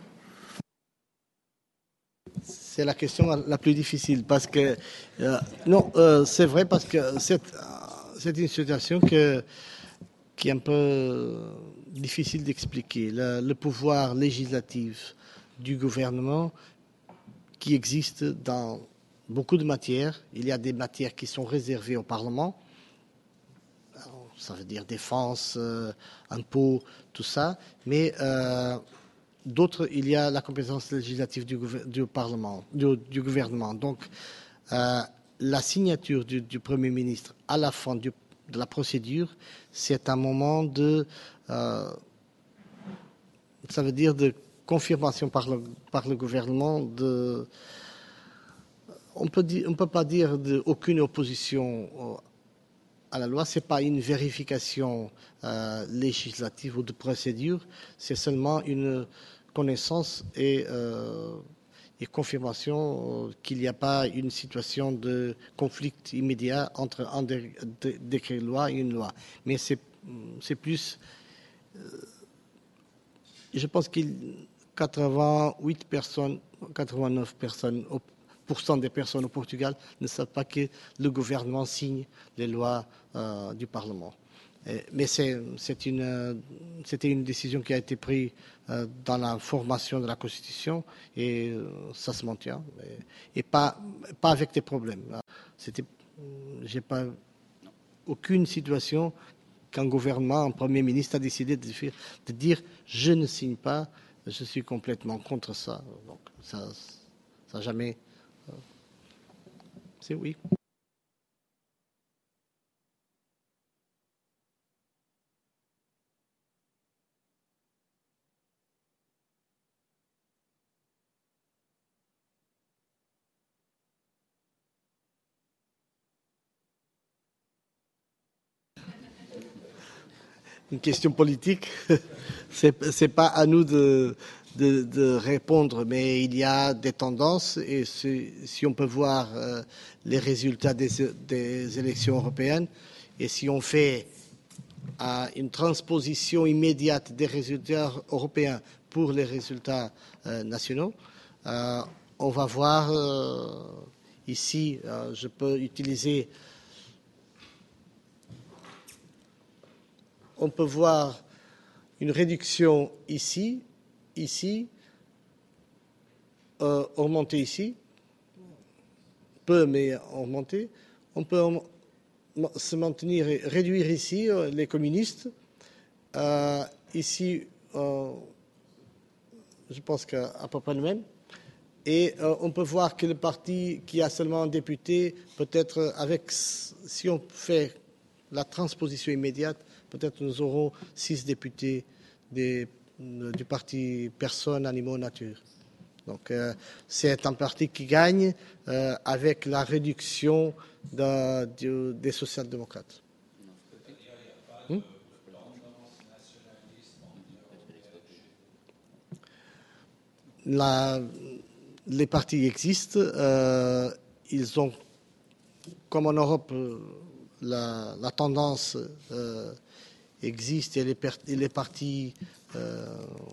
C'est la question la plus difficile parce que euh, non, euh, c'est vrai parce que c'est c'est une situation que qui est un peu difficile d'expliquer. Le, le pouvoir législatif du gouvernement qui existe dans beaucoup de matières. Il y a des matières qui sont réservées au Parlement. Ça veut dire défense, euh, impôts, tout ça. Mais euh, d'autres, il y a la compétence législative du, du Parlement, du, du gouvernement. Donc, euh, la signature du, du Premier ministre à la fin du, de la procédure, c'est un moment de, euh, ça veut dire de confirmation par le, par le gouvernement de, on peut dire, on peut pas dire de aucune opposition à la loi. C'est pas une vérification euh, législative ou de procédure, c'est seulement une connaissance et, euh, et confirmation euh, qu'il n'y a pas une situation de conflit immédiat entre un dé dé décret de loi et une loi. Mais c'est c'est plus je pense qu'il quatre-vingt-huit personnes, quatre-vingt-neuf personnes, pourcent des personnes au Portugal ne savent pas que le gouvernement signe les lois euh, du Parlement. Et, mais c'est, c'est une, c'était une décision qui a été prise euh, dans la formation de la Constitution et euh, ça se maintient. Et, et pas, pas avec des problèmes. C'était, j'ai pas aucune situation qu'un gouvernement, un Premier ministre a décidé de, faire, de dire « je ne signe pas, je suis complètement contre ça ». Donc ça n'a jamais... Euh, c'est oui. Une question politique, c'est c'est pas à nous de, de, de répondre, mais il y a des tendances et si, si on peut voir euh, les résultats des, des élections européennes et si on fait euh, une transposition immédiate des résultats européens pour les résultats euh, nationaux, euh, on va voir euh, ici, euh, je peux utiliser. On peut voir une réduction ici, ici, euh, augmenter ici, peu mais augmenter. On peut se maintenir et réduire ici euh, les communistes. Euh, ici, euh, je pense qu'à peu près le même. Et euh, on peut voir que le parti qui a seulement un député, peut-être avec, si on fait la transposition immédiate, peut-être nous aurons six députés des, du parti Personnes, Animaux, Nature. Donc euh, c'est un parti qui gagne euh, avec la réduction de, de, des social-démocrates. Hmm? La, les partis existent. Euh, ils ont, comme en Europe, la, la tendance euh, existe et les, et les partis euh,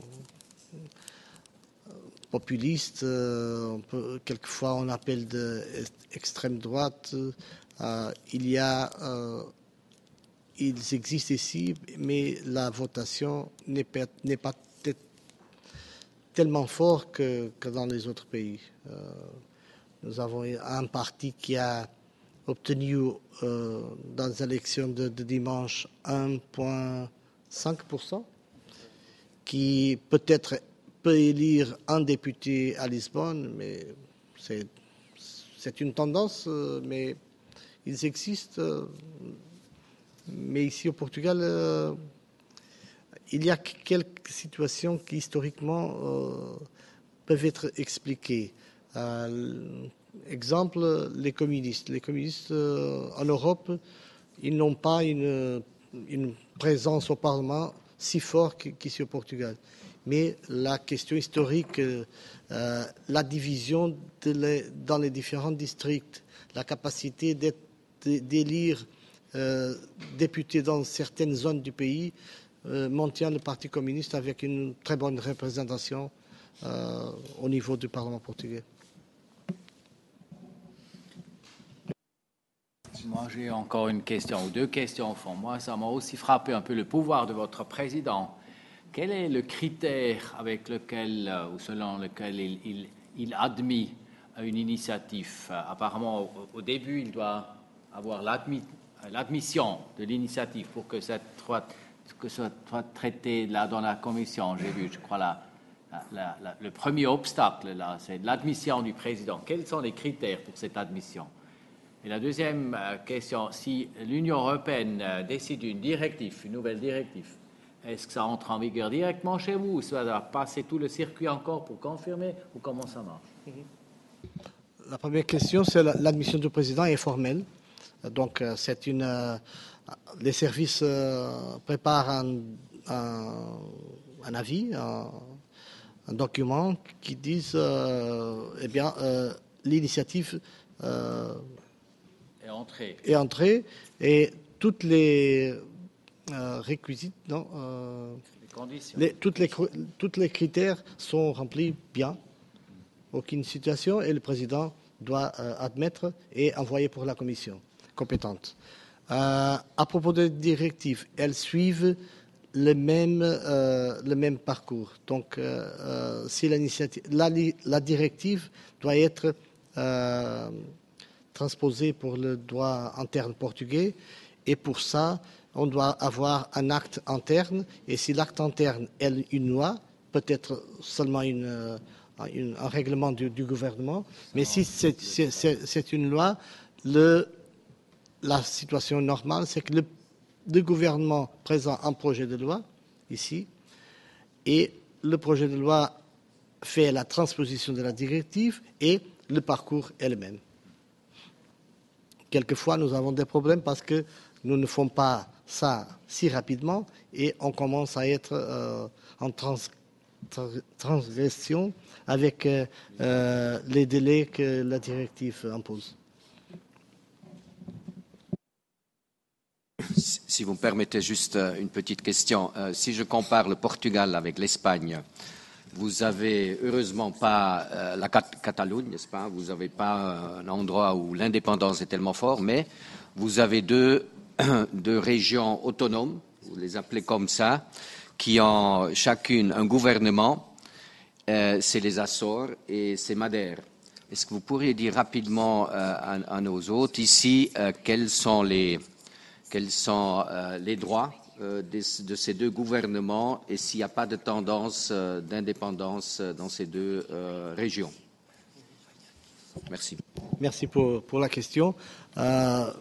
populistes, euh, on peut, quelquefois on appelle d'extrême droite, euh, il y a, euh, ils existent ici, mais la votation n'est pas, n'est pas tellement forte que, que dans les autres pays. Euh, nous avons un parti qui a obtenu euh, dans les élections de, de dimanche un virgule cinq pour cent, qui peut-être peut élire un député à Lisbonne, mais c'est, c'est une tendance, mais ils existent. Mais ici au Portugal, euh, il y a quelques situations qui historiquement euh, peuvent être expliquées. Euh, exemple, les communistes. Les communistes euh, en Europe, ils n'ont pas une, une présence au Parlement si forte qu'ici au Portugal. Mais la question historique, euh, la division de les, dans les différents districts, la capacité d'élire euh, députés dans certaines zones du pays, euh, maintient le Parti communiste avec une très bonne représentation euh, au niveau du Parlement portugais. Moi, j'ai encore une question, ou deux questions au fond. Moi, ça m'a aussi frappé un peu le pouvoir de votre président. Quel est le critère avec lequel, ou selon lequel il, il, il admet une initiative? Apparemment, au, au début, il doit avoir l'admi, l'admission de l'initiative pour que ça soit, que ça soit traité là dans la commission. J'ai vu, je crois, la, la, la, le premier obstacle, là, c'est l'admission du président. Quels sont les critères pour cette admission? Et la deuxième question, si l'Union européenne décide d'une directive, une nouvelle directive, est-ce que ça entre en vigueur directement chez vous ou ça va passer tout le circuit encore pour confirmer ou comment ça marche? La première question, c'est l'admission du président est formelle. Donc, c'est une. Euh, les services euh, préparent un, un, un avis, un, un document qui dit, euh, eh bien, euh, l'initiative euh, est entrée. est entrée et toutes les euh, réquisites, non euh, Les conditions. les, toutes les, toutes les critères sont remplis bien. Aucune situation et le président doit euh, admettre et envoyer pour la commission compétente. Euh, à propos des directives, elles suivent le même, euh, le même parcours. Donc, euh, euh, si l'initiative, la, la directive doit être euh, transposée pour le droit interne portugais, et pour ça, on doit avoir un acte interne, et si l'acte interne est une loi, peut-être seulement une, une, un règlement du, du gouvernement, mais si c'est, c'est, c'est une loi, le, la situation normale, c'est que le le gouvernement présente un projet de loi, ici, et le projet de loi fait la transposition de la directive et le parcours est le même. Quelquefois, nous avons des problèmes parce que nous ne faisons pas ça si rapidement et on commence à être euh, en trans, trans, transgression avec euh, euh, les délais que la directive impose. Si vous me permettez juste une petite question. Euh, si je compare le Portugal avec l'Espagne, vous avez heureusement pas euh, la Cat- Catalogne, n'est-ce pas? Vous n'avez pas un endroit où l'indépendance est tellement forte, mais vous avez deux, deux régions autonomes, vous les appelez comme ça, qui ont chacune un gouvernement. Euh, c'est les Açores et c'est Madère. Est-ce que vous pourriez dire rapidement euh, à, à nos hôtes ici euh, quels sont les Quels sont euh, les droits euh, des, de ces deux gouvernements et s'il n'y a pas de tendance euh, d'indépendance dans ces deux euh, régions? Merci. Merci pour, pour la question. Euh,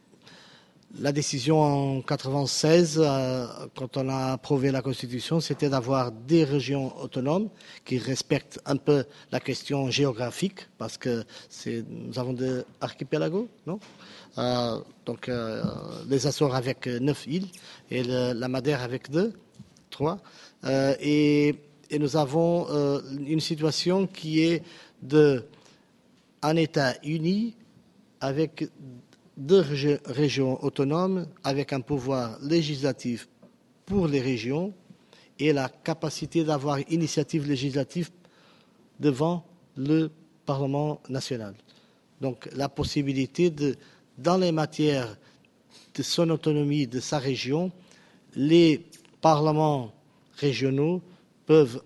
la décision en quatre-vingt-seize, euh, quand on a approuvé la Constitution, c'était d'avoir des régions autonomes qui respectent un peu la question géographique, parce que c'est, nous avons des archipélagos, non? Euh, donc euh, les Açores avec neuf îles et le, la Madère avec deux, trois. Euh, et, et nous avons euh, une situation qui est de un État uni avec deux régi- régions autonomes, avec un pouvoir législatif pour les régions et la capacité d'avoir une initiative législative devant le Parlement national. Donc la possibilité de, dans les matières de son autonomie, de sa région, les parlements régionaux peuvent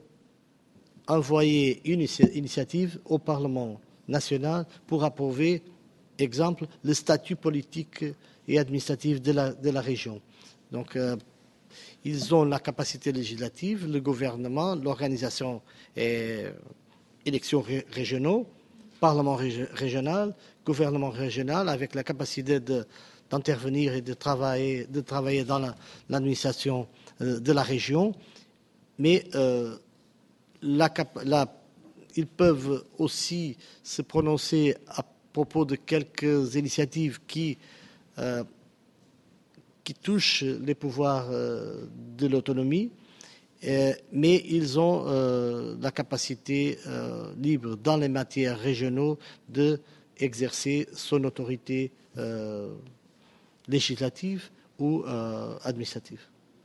envoyer une initiative au Parlement national pour approuver, exemple, le statut politique et administratif de la, de la région. Donc, euh, ils ont la capacité législative, le gouvernement, l'organisation et élections ré- régionaux, Parlement rég- régional, gouvernement régional, avec la capacité de, d'intervenir et de travailler, de travailler dans la, l'administration euh, de la région. Mais euh, la, la, ils peuvent aussi se prononcer à propos de quelques initiatives qui, euh, qui touchent les pouvoirs euh, de l'autonomie, euh, mais ils ont euh, la capacité euh, libre dans les matières régionales d'exercer son autorité euh, législative ou euh, administrative.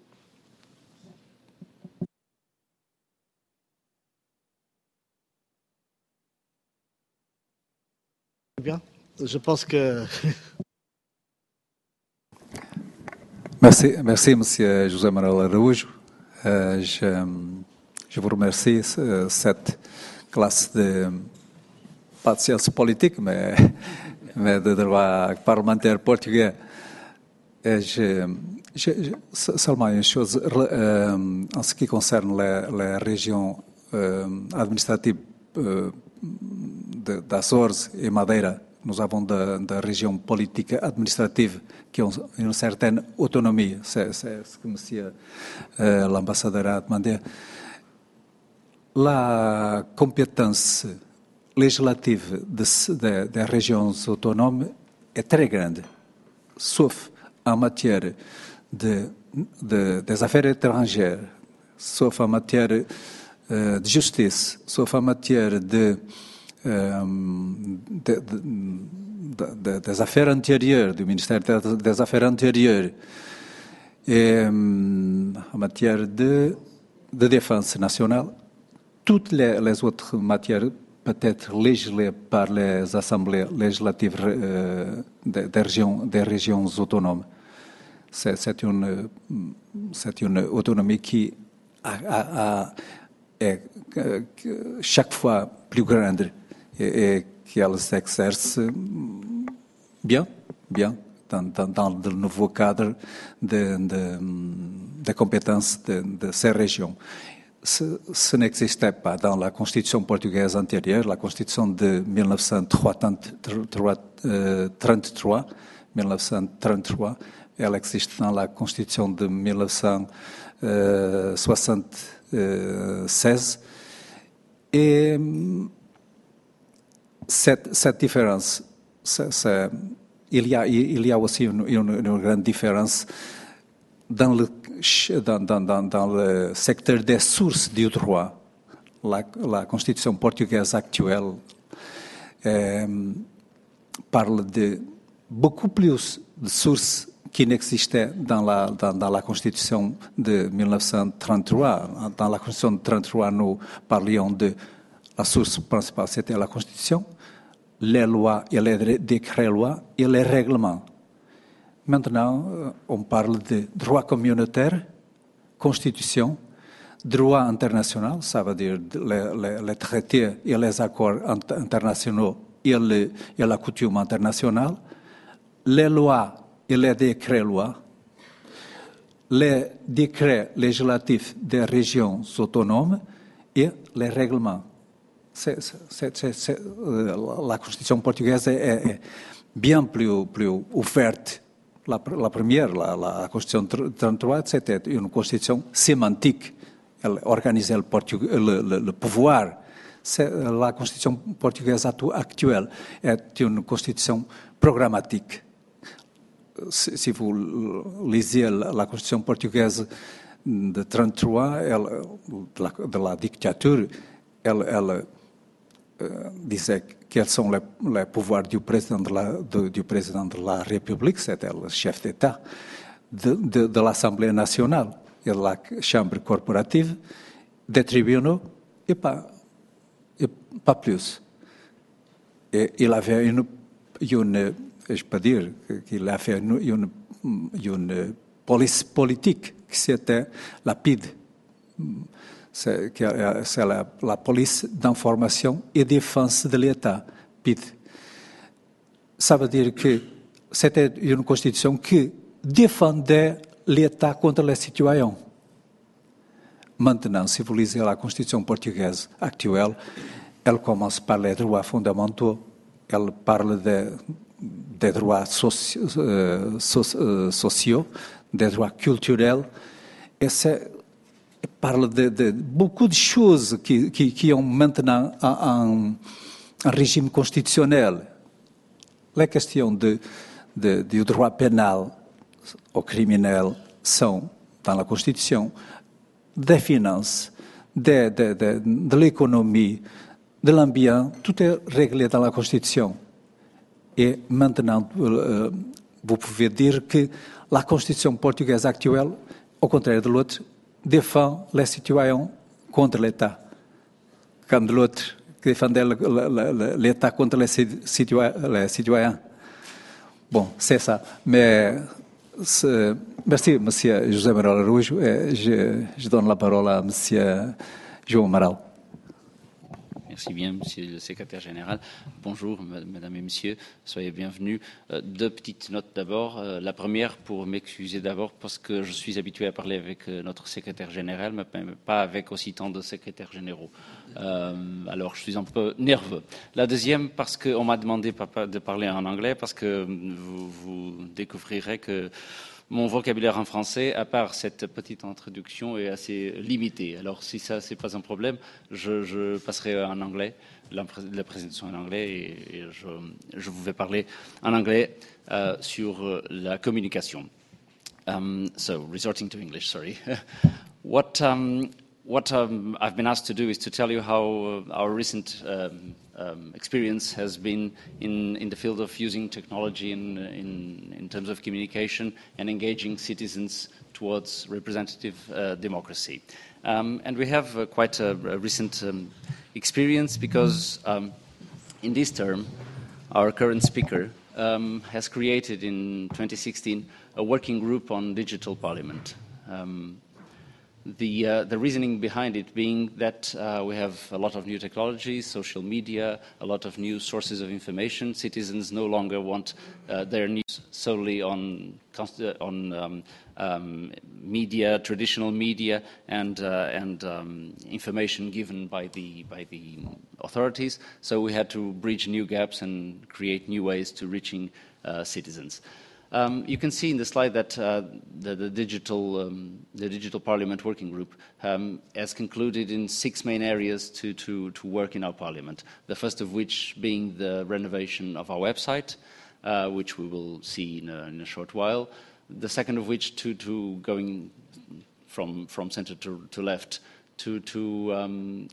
Bien, je pense que... Merci, merci, Monsieur José Manuel Araújo. Euh, je, je vous remercie euh, cette classe de, pas de sciences politiques, mais, mais de droit parlementaire portugais. Et je, je, je, seulement une chose, euh, en ce qui concerne les, les régions euh, administratives euh, d'Azores et Madeira, nous avons des régions politiques administratives qui ont une certaine autonomie. C'est, c'est ce que monsieur euh, l'ambassadeur a demandé. La compétence législative des de, de régions autonomes est très grande, sauf en matière de, de, des affaires étrangères, sauf en matière euh, de justice, sauf en matière de De, de, de, des affaires intérieures, du ministère des Affaires intérieures Et en matière de, de défense nationale, toutes les, les autres matières peuvent être législées par les assemblées législatives euh, des, des, régions, des régions autonomes. C'est, c'est, une, c'est une autonomie qui a, a, a, est chaque fois plus grande et, et qu'elle s'exerce bien, bien. Dans, dans, dans le nouveau cadre de, de, de compétences de, de ces régions. Ce, ce n'existait pas dans la Constitution portugaise antérieure, la Constitution de mille neuf cent trente-trois, elle existe dans la Constitution de mille neuf cent soixante-seize. Et cette, cette différence, c'est, c'est Il y, a, il y a aussi une, une, une grande différence dans le, dans, dans, dans le secteur des sources du droit. La, la Constitution portugaise actuelle eh, parle de beaucoup plus de sources qui n'existaient dans la, dans, dans la Constitution de mille neuf cent trente-trois. Dans la Constitution de trente-trois, nous parlions de la source principale, c'était la Constitution, les lois et les décrets-lois et les règlements. Maintenant, on parle de droit communautaire, constitution, droit international, ça veut dire les, les, les traités et les accords internationaux et, le, et la coutume internationale, les lois et les décrets-lois, les décrets législatifs des régions autonomes et les règlements. C'est, c'est, c'est, c'est, la Constitution portugaise est, est bien plus, plus ouverte. La, la première, la, la Constitution trente-trois, c'était une Constitution sémantique. Elle organisait le, portug, le, le, le pouvoir. C'est, la Constitution portugaise actuelle est une Constitution programmatique. Si, si vous lisez la, la Constitution portugaise de trente-trois, elle, de, la, de la dictature, elle, elle Euh, disait quels sont les, les pouvoirs du président de la, de, du président de la République, c'était le chef d'État, de, de, de l'Assemblée nationale et de la Chambre corporative, des tribunaux et pas, et pas plus. Et il avait une, une je peux dire qu'il avait une, une, une police politique qui c'était la P I D. C'est, c'est la, la police d'information et défense de l'État, P I D. Ça veut dire que c'était une constitution qui défendait l'État contre les citoyens. Maintenant, si vous lisez la constitution portugaise actuelle, elle commence par les droits fondamentaux, elle parle des, des droits soci, euh, so, euh, sociaux, des droits culturels, et c'est parle de, de beaucoup de choses qui, qui, qui ont maintenant un, un régime constitutionnel. Les questions de, de, du droit pénal ou criminel sont dans la Constitution, des finances, de, de, de, de l'économie, de l'ambiance, tout est réglé dans la Constitution. Et maintenant, vous pouvez dire que la Constitution portugaise actuelle, au contraire de l'autre, défend les citoyens contre l'État. Comme de l'autre, qui défendait l'État contre les citoyens. Bon, c'est ça. Mais merci, Monsieur José Manuel Araújo. Je, je donne la parole à Monsieur João Amaral. Merci bien, Monsieur le Secrétaire Général. Bonjour, Mesdames et Messieurs, soyez bienvenus. Euh, deux petites notes d'abord. Euh, la première, pour m'excuser d'abord, parce que je suis habitué à parler avec euh, notre Secrétaire Général, mais pas avec aussi tant de secrétaires généraux. Euh, alors, je suis un peu nerveux. La deuxième, parce qu'on m'a demandé de parler en anglais, parce que vous, vous découvrirez que mon vocabulaire en français, à part cette petite introduction, est assez limité. Alors, si ça, c'est pas un problème, je, je passerai en anglais, la, la présentation en anglais, et, et je, je vous vais parler en anglais uh, sur la communication. Um, so, resorting to English, sorry. what um, what um, I've been asked to do is to tell you how uh, our recent um, Um, experience has been in, in the field of using technology in, in, in terms of communication and engaging citizens towards representative uh, democracy. Um, and we have uh, quite a, a recent um, experience because um, in this term, our current speaker um, has created in twenty sixteen a working group on digital parliament. Um, The, uh, the reasoning behind it being that uh, we have a lot of new technologies, social media, a lot of new sources of information. Citizens no longer want uh, their news solely on, on um, um, media, traditional media, and, uh, and um, information given by the, by the authorities. So we had to bridge new gaps and create new ways to reaching uh, citizens. Um, you can see in the slide that uh, the, the, digital, um, the Digital Parliament Working Group um, has concluded in six main areas to, to, to work in our Parliament, the first of which being the renovation of our website, uh, which we will see in a, in a short while, the second of which to, to going from, from centre to, to left to, to um,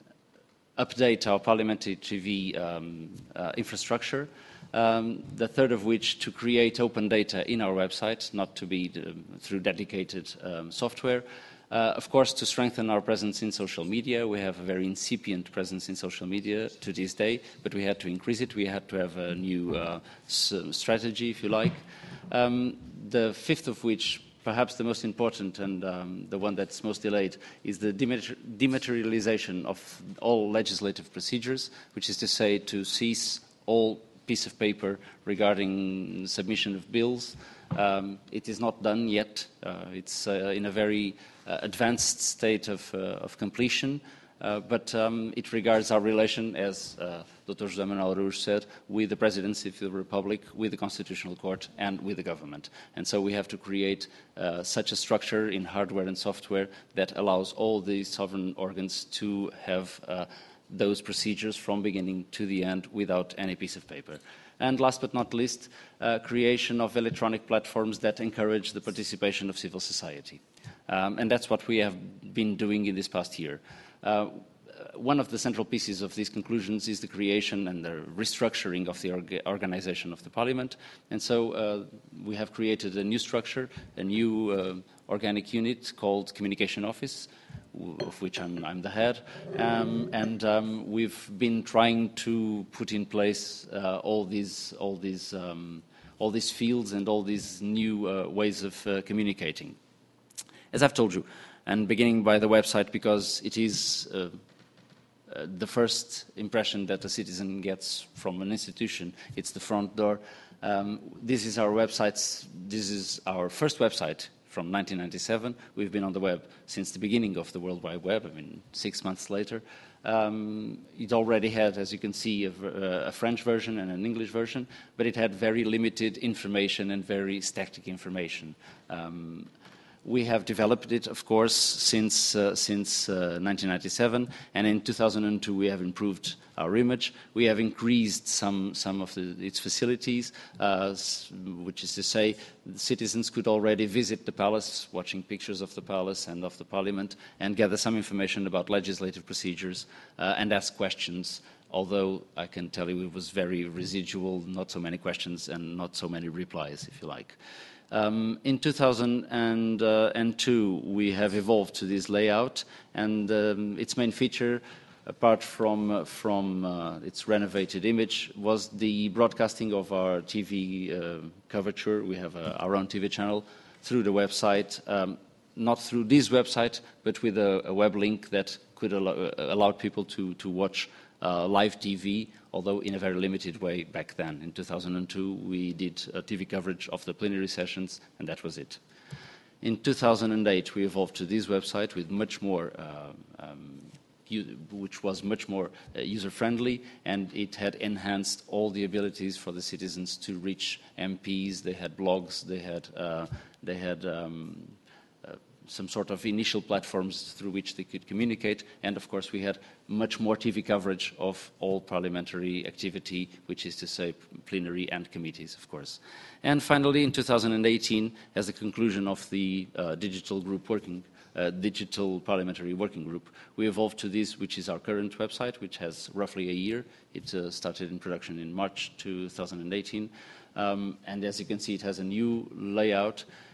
update our parliamentary T V um, uh, infrastructure. Um, the third of which to create open data in our website, not to be um, through dedicated um, software. Uh, of course, to strengthen our presence in social media. We have a very incipient presence in social media to this day, but we had to increase it. We had to have a new uh, s strategy, if you like. Um, the fifth of which, perhaps the most important and um, the one that's most delayed, is the demater dematerialization of all legislative procedures, which is to say to cease all piece of paper regarding submission of bills. Um, it is not done yet. Uh, it's uh, in a very uh, advanced state of, uh, of completion, uh, but um, it regards our relation, as uh, Doctor José Manuel Araújo said, with the Presidency of the Republic, with the Constitutional Court, and with the government. And so we have to create uh, such a structure in hardware and software that allows all the sovereign organs to have uh, those procedures from beginning to the end without any piece of paper. And last but not least, uh, creation of electronic platforms that encourage the participation of civil society. Um, and that's what we have been doing in this past year. Uh, one of the central pieces of these conclusions is the creation and the restructuring of the orga organization of the Parliament. And so uh, we have created a new structure, a new uh, organic unit called Communication Office, of which I'm, I'm the head, um, and um, we've been trying to put in place uh, all these, all these, um, all these fields and all these new uh, ways of uh, communicating. As I've told you, and beginning by the website, because it is uh, uh, the first impression that a citizen gets from an institution, it's the front door. Um, this is our website. This is our first website. From nineteen ninety-seven, we've been on the web since the beginning of the World Wide Web, I mean, six months later. Um, it already had, as you can see, a, a French version and an English version, but it had very limited information and very static information. Um, we have developed it, of course, since, uh, since uh, nineteen ninety-seven, and in two thousand two we have improved our image. We have increased some, some of the, its facilities, uh, which is to say the citizens could already visit the palace, watching pictures of the palace and of the parliament, and gather some information about legislative procedures uh, and ask questions, although I can tell you it was very residual, not so many questions and not so many replies, if you like. Um, in two thousand two, we have evolved to this layout, and um, its main feature, apart from, uh, from uh, its renovated image, was the broadcasting of our T V uh, coverture. We have uh, our own T V channel through the website, um, not through this website, but with a, a web link that could allow, uh, allow people to, to watch uh, live T V, although in a very limited way back then. In two thousand two, we did a T V coverage of the plenary sessions, and that was it. In two thousand eight, we evolved to this website with much more uh, um, which was much more uh, user-friendly, and it had enhanced all the abilities for the citizens to reach M Ps. They had blogs, they had, uh, they had um, uh, some sort of initial platforms through which they could communicate, and of course we had much more T V coverage of all parliamentary activity, which is to say plenary and committees, of course. And finally, in two thousand eighteen, as a conclusion of the uh, digital group working Uh, digital parliamentary working group, we evolved to this, which is our current website, which has roughly a year. It uh, started in production in March two thousand eighteen, um, and as you can see, it has a new layout.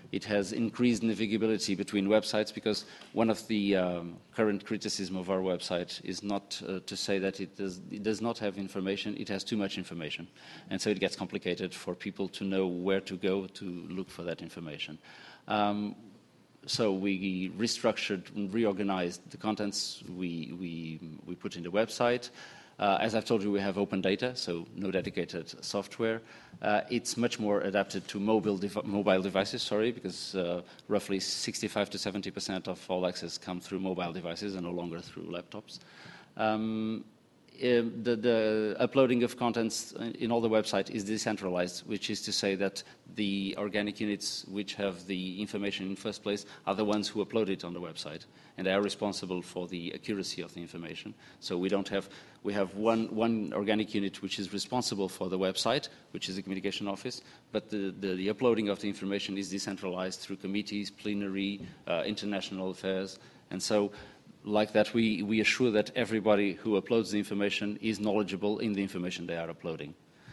It has increased navigability between websites, because one of the um, current criticism of our website is not uh, to say that it does, it does not have information, it has too much information. And so it gets complicated for people to know where to go to look for that information. Um, so we restructured and reorganized the contents we, we, we put in the website. Uh, as I've told you, we have open data, so no dedicated software. Uh, it's much more adapted to mobile, dev mobile devices, sorry, because uh, roughly sixty-five to seventy percent of all access come through mobile devices and no longer through laptops. Um, The, the uploading of contents in all the website is decentralized, which is to say that the organic units which have the information in first place are the ones who upload it on the website, and they are responsible for the accuracy of the information. So we don't have, we have one, one organic unit which is responsible for the website, which is the communication office, but the, the, the uploading of the information is decentralized through committees, plenary, uh, international affairs, and so like that, we, we assure that everybody who uploads the information is knowledgeable in the information they are uploading.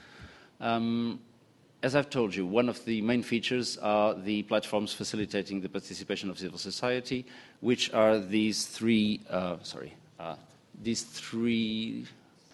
Um, as I've told you, one of the main features are the platforms facilitating the participation of civil society, which are these three, uh, sorry, uh, these three,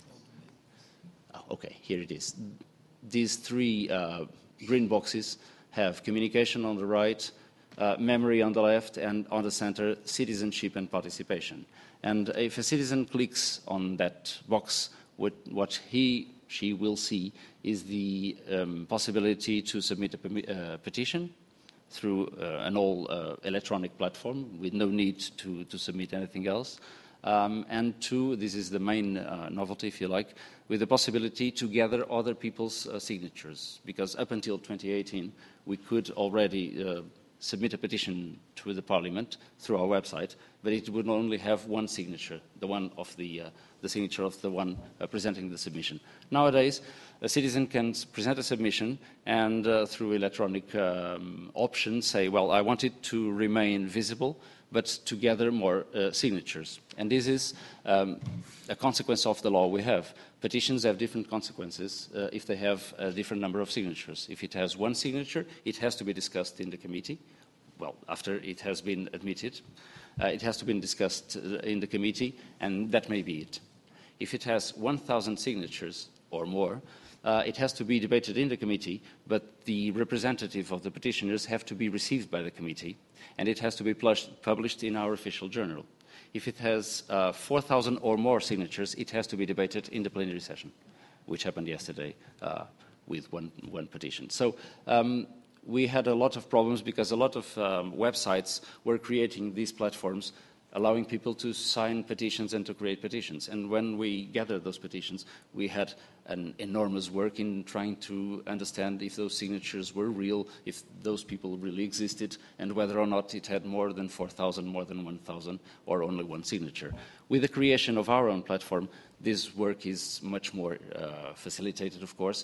oh, okay, here it is. These three uh, green boxes have communication on the right, Uh, memory on the left, and on the center, citizenship and participation. And if a citizen clicks on that box, what, what he, she will see is the um, possibility to submit a uh, petition through uh, an all uh, electronic platform with no need to, to submit anything else. Um, and two, this is the main uh, novelty, if you like, with the possibility to gather other people's uh, signatures, because up until twenty eighteen, we could already uh, submit a petition to the Parliament through our website, but it would only have one signature, the one of the, uh, the signature of the one uh, presenting the submission. Nowadays, a citizen can present a submission and uh, through electronic um, options say, well, I want it to remain visible, but to gather more uh, signatures. And this is um, a consequence of the law we have. Petitions have different consequences uh, if they have a different number of signatures. If it has one signature, it has to be discussed in the committee. Well, after it has been admitted, uh, it has to be discussed in the committee, and that may be it. If it has one thousand signatures or more, uh, it has to be debated in the committee, but the representative of the petitioners have to be received by the committee, and it has to be published in our official journal. If it has uh, four thousand or more signatures, it has to be debated in the plenary session, which happened yesterday uh, with one, one petition. So um, we had a lot of problems because a lot of um, websites were creating these platforms, allowing people to sign petitions and to create petitions. And when we gathered those petitions, we had an enormous work in trying to understand if those signatures were real, if those people really existed, and whether or not it had more than four thousand, more than one thousand, or only one signature. With the creation of our own platform, this work is much more uh, facilitated, of course.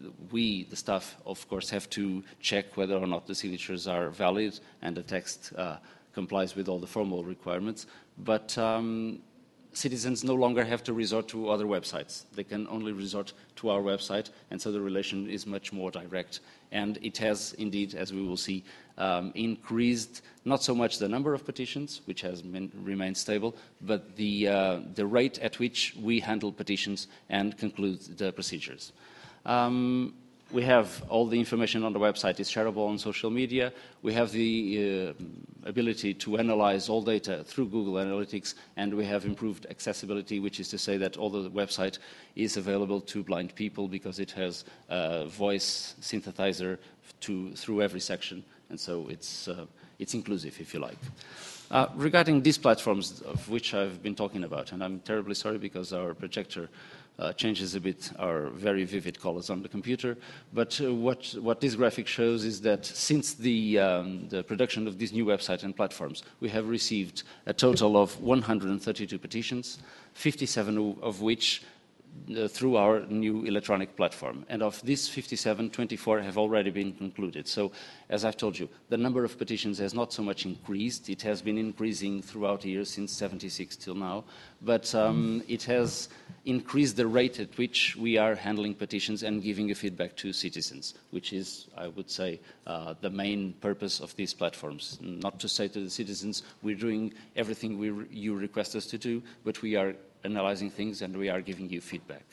We, the staff, of course, have to check whether or not the signatures are valid and the text uh, complies with all the formal requirements, but um, citizens no longer have to resort to other websites. They can only resort to our website, and so the relation is much more direct. And it has, indeed, as we will see, um, increased not so much the number of petitions, which has been, remained stable, but the, uh, the rate at which we handle petitions and conclude the procedures. Um, We have all the information on the website is shareable on social media. We have the uh, ability to analyze all data through Google Analytics, and we have improved accessibility, which is to say that all the website is available to blind people because it has a voice synthesizer to, through every section, and so it's, uh, it's inclusive, if you like. Uh, regarding these platforms of which I've been talking about, and I'm terribly sorry because our projector Uh, changes a bit our very vivid colors on the computer. But uh, what, what this graphic shows is that since the, um, the production of these new websites and platforms, we have received a total of one hundred thirty-two petitions, fifty-seven of which uh, through our new electronic platform. And of these fifty-seven, twenty-four have already been concluded. So, as I've told you, the number of petitions has not so much increased. It has been increasing throughout the years since seventy-six till now, but um, it has increased the rate at which we are handling petitions and giving a feedback to citizens, which is, I would say, uh, the main purpose of these platforms. Not to say to the citizens, we're doing everything we re you request us to do, but we are analyzing things and we are giving you feedback.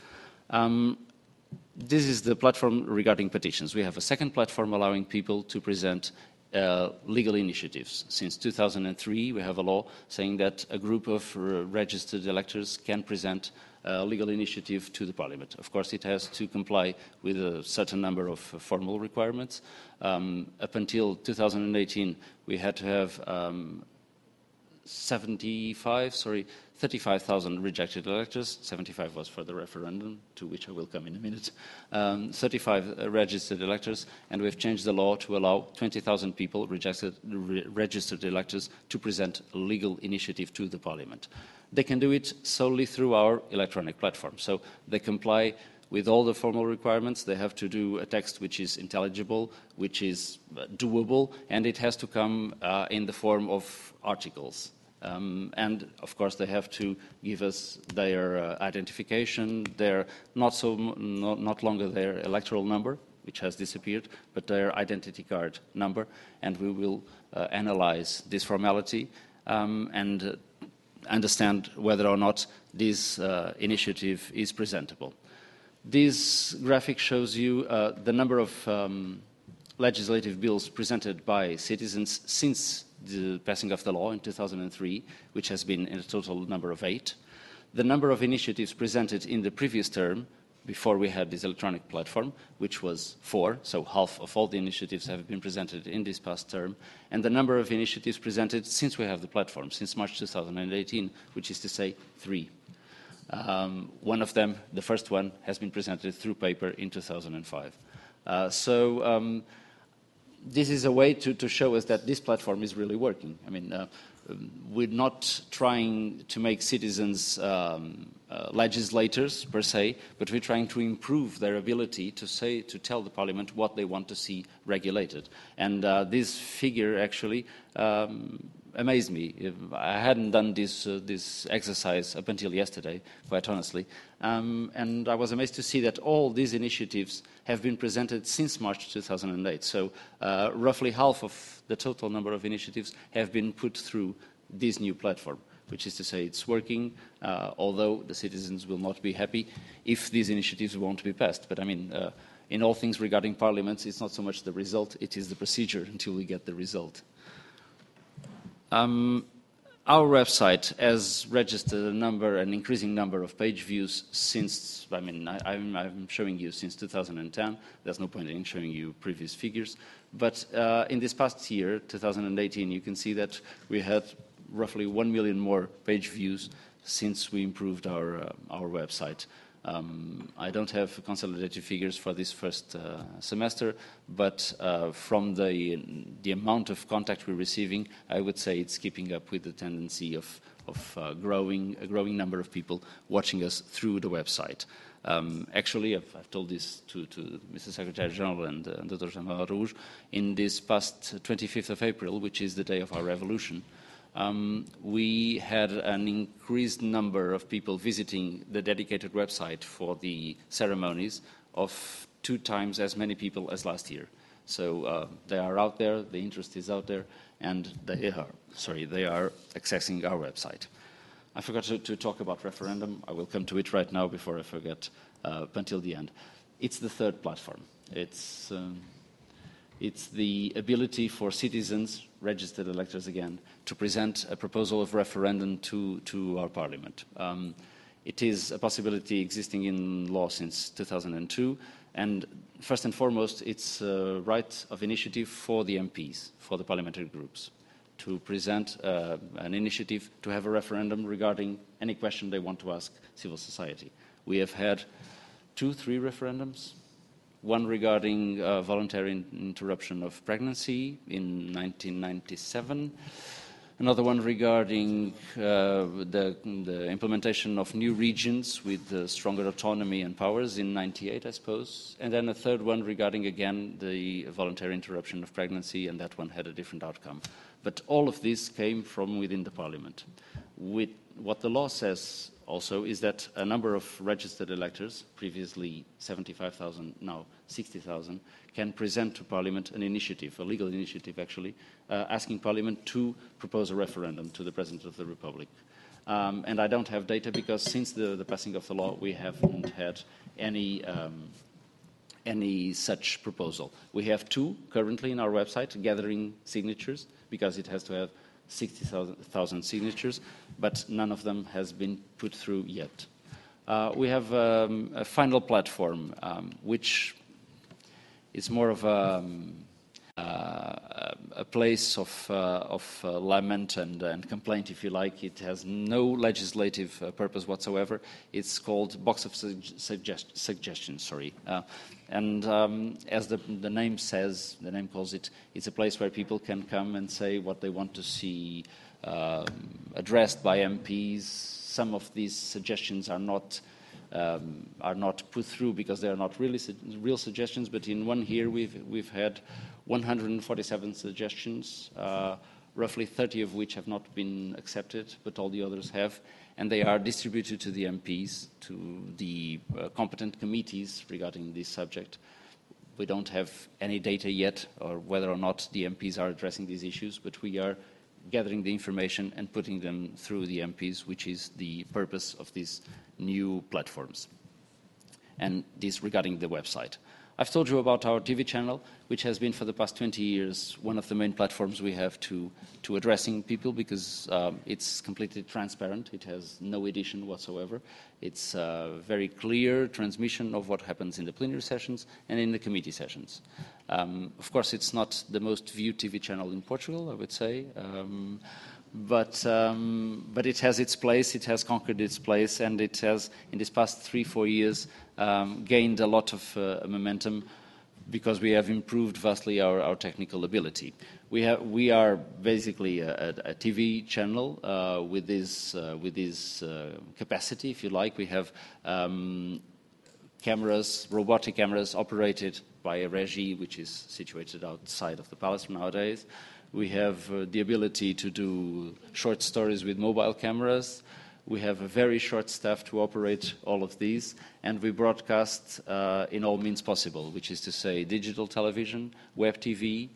Um, this is the platform regarding petitions. We have a second platform allowing people to present uh, legal initiatives. Since two thousand three, we have a law saying that a group of uh, registered electors can present a legal initiative to the Parliament. Of course, it has to comply with a certain number of uh, formal requirements. Um, up until two thousand eighteen, we had to have um, seventy-five, sorry, thirty-five thousand rejected electors. seventy-five was for the referendum, to which I will come in a minute. Um, thirty-five uh, registered electors, and we've changed the law to allow twenty thousand people, rejected, re registered electors, to present a legal initiative to the Parliament. They can do it solely through our electronic platform. So they comply with all the formal requirements. They have to do a text which is intelligible, which is uh, doable, and it has to come uh, in the form of articles. Um, and, of course, they have to give us their uh, identification, their not, so, not, not longer their electoral number, which has disappeared, but their identity card number, and we will uh, analyze this formality um, and uh, understand whether or not this uh, initiative is presentable. This graphic shows you uh, the number of um, legislative bills presented by citizens since the passing of the law in two thousand three, which has been in a total number of eight. The number of initiatives presented in the previous term, before we had this electronic platform, which was four, so half of all the initiatives have been presented in this past term, and the number of initiatives presented since we have the platform, since March two thousand eighteen, which is to say three. Um, one of them, the first one, has been presented through paper in two thousand five. Uh, so um, this is a way to, to show us that this platform is really working. I mean, uh, we're not trying to make citizens um, uh, legislators per se, but we're trying to improve their ability to say, to tell the Parliament what they want to see regulated. And uh, this figure actually um, amazed me. If I hadn't done this, uh, this exercise up until yesterday, quite honestly. Um, and I was amazed to see that all these initiatives have been presented since March two thousand eight. So uh, roughly half of the total number of initiatives have been put through this new platform, which is to say it's working, uh, although the citizens will not be happy if these initiatives won't be passed. But I mean, uh, in all things regarding parliaments, it's not so much the result, it is the procedure until we get the result. Um, our website has registered a number, an increasing number of page views since, I mean, I, I'm, I'm showing you since two thousand ten. There's no point in showing you previous figures. But uh, in this past year, two thousand eighteen, you can see that we had roughly one million more page views since we improved our, uh, our website. Um, I don't have consolidated figures for this first uh, semester, but uh, from the, the amount of contact we're receiving, I would say it's keeping up with the tendency of, of uh, growing, a growing number of people watching us through the website. Um, actually, I've, I've told this to, to Mister Secretary General and uh, Doctor Jean-Marie Rouge, in this past twenty-fifth of April, which is the day of our revolution, Um, we had an increased number of people visiting the dedicated website for the ceremonies of two times as many people as last year. So uh, they are out there, the interest is out there, and they are, sorry, they are accessing our website. I forgot to, to talk about referendum. I will come to it right now before I forget uh, until the end. It's the third platform. It's, um, it's the ability for citizens, registered electors again, to present a proposal of referendum to, to our Parliament. Um, it is a possibility existing in law since two thousand two, and first and foremost, it's a right of initiative for the M Ps, for the parliamentary groups, to present uh, an initiative to have a referendum regarding any question they want to ask civil society. We have had two, three referendums. One regarding uh, voluntary interruption of pregnancy in nineteen ninety-seven. Another one regarding uh, the, the implementation of new regions with uh, stronger autonomy and powers in ninety-eight, I suppose. And then a third one regarding, again, the voluntary interruption of pregnancy, and that one had a different outcome. But all of this came from within the Parliament. With what the law says also is that a number of registered electors, previously seventy-five thousand, now sixty thousand, can present to Parliament an initiative, a legal initiative actually, uh, asking Parliament to propose a referendum to the President of the Republic. Um, and I don't have data because since the, the passing of the law, we haven't had any, um, any such proposal. We have two currently in our website gathering signatures because it has to have sixty thousand signatures, but none of them has been put through yet. Uh, we have um, a final platform, um, which is more of a, um, uh, a place of, uh, of uh, lament and, and complaint, if you like. It has no legislative uh, purpose whatsoever. It's called Box of Suggest Suggestions, sorry. Uh, and um, as the, the name says, the name calls it, it's a place where people can come and say what they want to see uh, addressed by M Ps. Some of these suggestions are not Um, are not put through because they are not really su real suggestions, but in one year we've, we've had one hundred forty-seven suggestions, uh, roughly thirty of which have not been accepted, but all the others have, and they are distributed to the M Ps, to the uh, competent committees regarding this subject. We don't have any data yet, or whether or not the M Ps are addressing these issues, but we are gathering the information and putting them through the M Ps, which is the purpose of these new platforms. And this regarding the website. I've told you about our T V channel, which has been for the past twenty years one of the main platforms we have to, to addressing people because um, it's completely transparent. It has no edition whatsoever. It's a very clear transmission of what happens in the plenary sessions and in the committee sessions. Um, of course, it's not the most viewed T V channel in Portugal, I would say. Um, But, um, but it has its place, it has conquered its place, and it has, in these past three, four years, um, gained a lot of uh, momentum because we have improved vastly our, our technical ability. We, have, we are basically a, a, a T V channel uh, with this, uh, with this uh, capacity, if you like. We have um, cameras, robotic cameras operated by a regie, which is situated outside of the palace nowadays. We have uh, the ability to do short stories with mobile cameras. We have a very short staff to operate all of these, and we broadcast uh, in all means possible, which is to say digital television, web T V,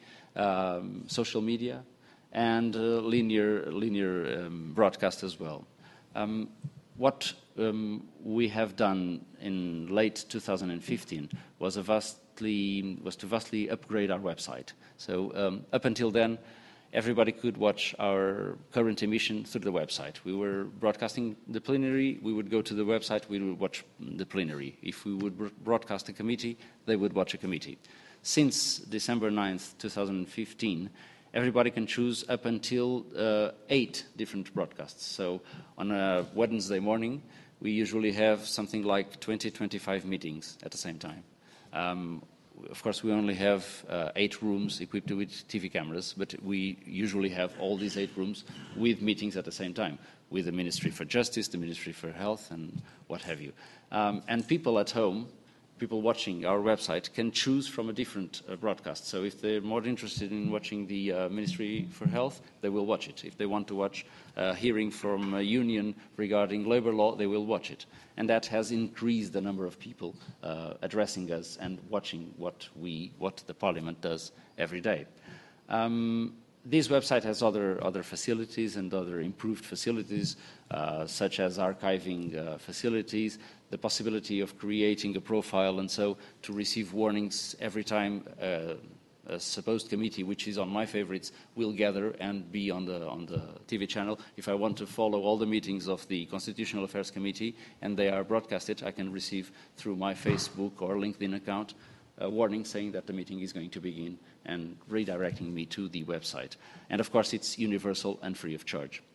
um, social media, and uh, linear, linear um, broadcast as well. Um, what um, we have done in late two thousand fifteen was a vastly was to vastly upgrade our website. So um, up until then, everybody could watch our current emission through the website. We were broadcasting the plenary, we would go to the website, we would watch the plenary. If we would broadcast a committee, they would watch a committee. Since December ninth, two thousand fifteen, everybody can choose up until uh, eight different broadcasts. So on a Wednesday morning, we usually have something like twenty, twenty-five meetings at the same time. Um, Of course, we only have uh, eight rooms equipped with T V cameras, but we usually have all these eight rooms with meetings at the same time, with the Ministry for Justice, the Ministry for Health, and what have you. Um, and people at home, people watching our website, can choose from a different uh, broadcast. So if they're more interested in watching the uh, Ministry for Health, they will watch it. If they want to watch a hearing from a union regarding labor law, they will watch it. And that has increased the number of people uh, addressing us and watching what, we, what the Parliament does every day. Um, this website has other, other facilities and other improved facilities, uh, such as archiving uh, facilities, the possibility of creating a profile and so to receive warnings every time uh, a supposed committee, which is on my favorites, will gather and be on the, on the T V channel. If I want to follow all the meetings of the Constitutional Affairs Committee and they are broadcasted, I can receive through my Facebook or LinkedIn account a warning saying that the meeting is going to begin and redirecting me to the website. And of course, it's universal and free of charge.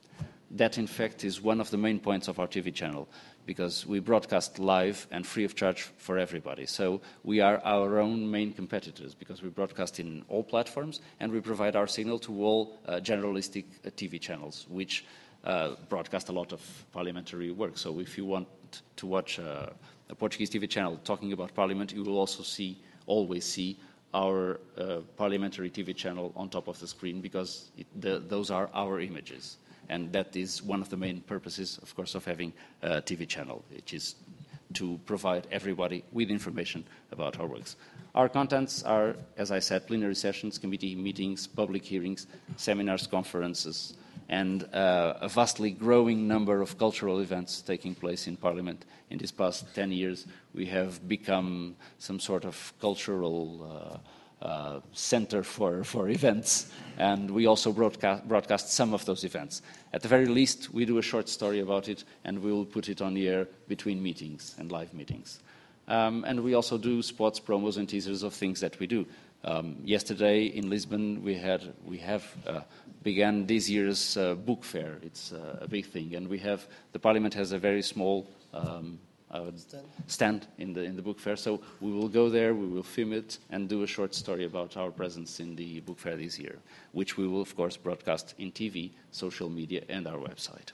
that in fact is one of the main points of our T V channel, because we broadcast live and free of charge for everybody. So we are our own main competitors, because we broadcast in all platforms and we provide our signal to all uh, generalistic uh, T V channels, which uh, broadcast a lot of parliamentary work. So if you want to watch uh, a Portuguese T V channel talking about Parliament, you will also see, always see, our uh, parliamentary T V channel on top of the screen, because it, the, those are our images. And that is one of the main purposes, of course, of having a T V channel, which is to provide everybody with information about our works. Our contents are, as I said, plenary sessions, committee meetings, public hearings, seminars, conferences, and uh, a vastly growing number of cultural events taking place in Parliament. In these past ten years, we have become some sort of cultural uh, uh, center for, for events, and we also broadcast, broadcast some of those events. At the very least, we do a short story about it, and we will put it on the air between meetings and live meetings. Um, and we also do spots, promos, and teasers of things that we do. Um, yesterday in Lisbon, we had we have uh, began this year's uh, book fair. It's uh, a big thing, and we have the Parliament has a very small um, uh, stand. stand in the in the book fair. So we will go there, we will film it, and do a short story about our presence in the book fair this year, which we will of course broadcast in T V, social media, and our website.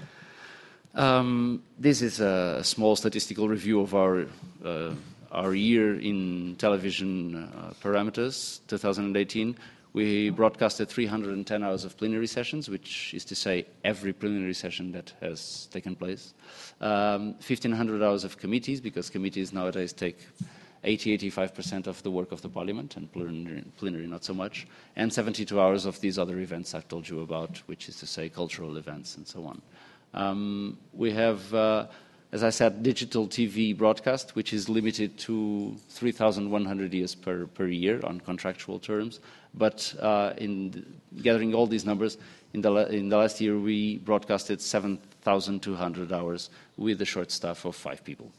Um, this is a small statistical review of our. Uh, Our year in television uh, parameters, two thousand eighteen, we broadcasted three hundred ten hours of plenary sessions, which is to say every plenary session that has taken place. Um, fifteen hundred hours of committees, because committees nowadays take eighty to eighty-five percent of the work of the Parliament, and plenary, plenary not so much. And seventy-two hours of these other events I've told you about, which is to say cultural events and so on. Um, we have... Uh, As I said, digital T V broadcast, which is limited to three thousand one hundred years per, per year on contractual terms. But uh, in gathering all these numbers, in the, in the last year we broadcasted seven thousand two hundred hours with a short staff of five people.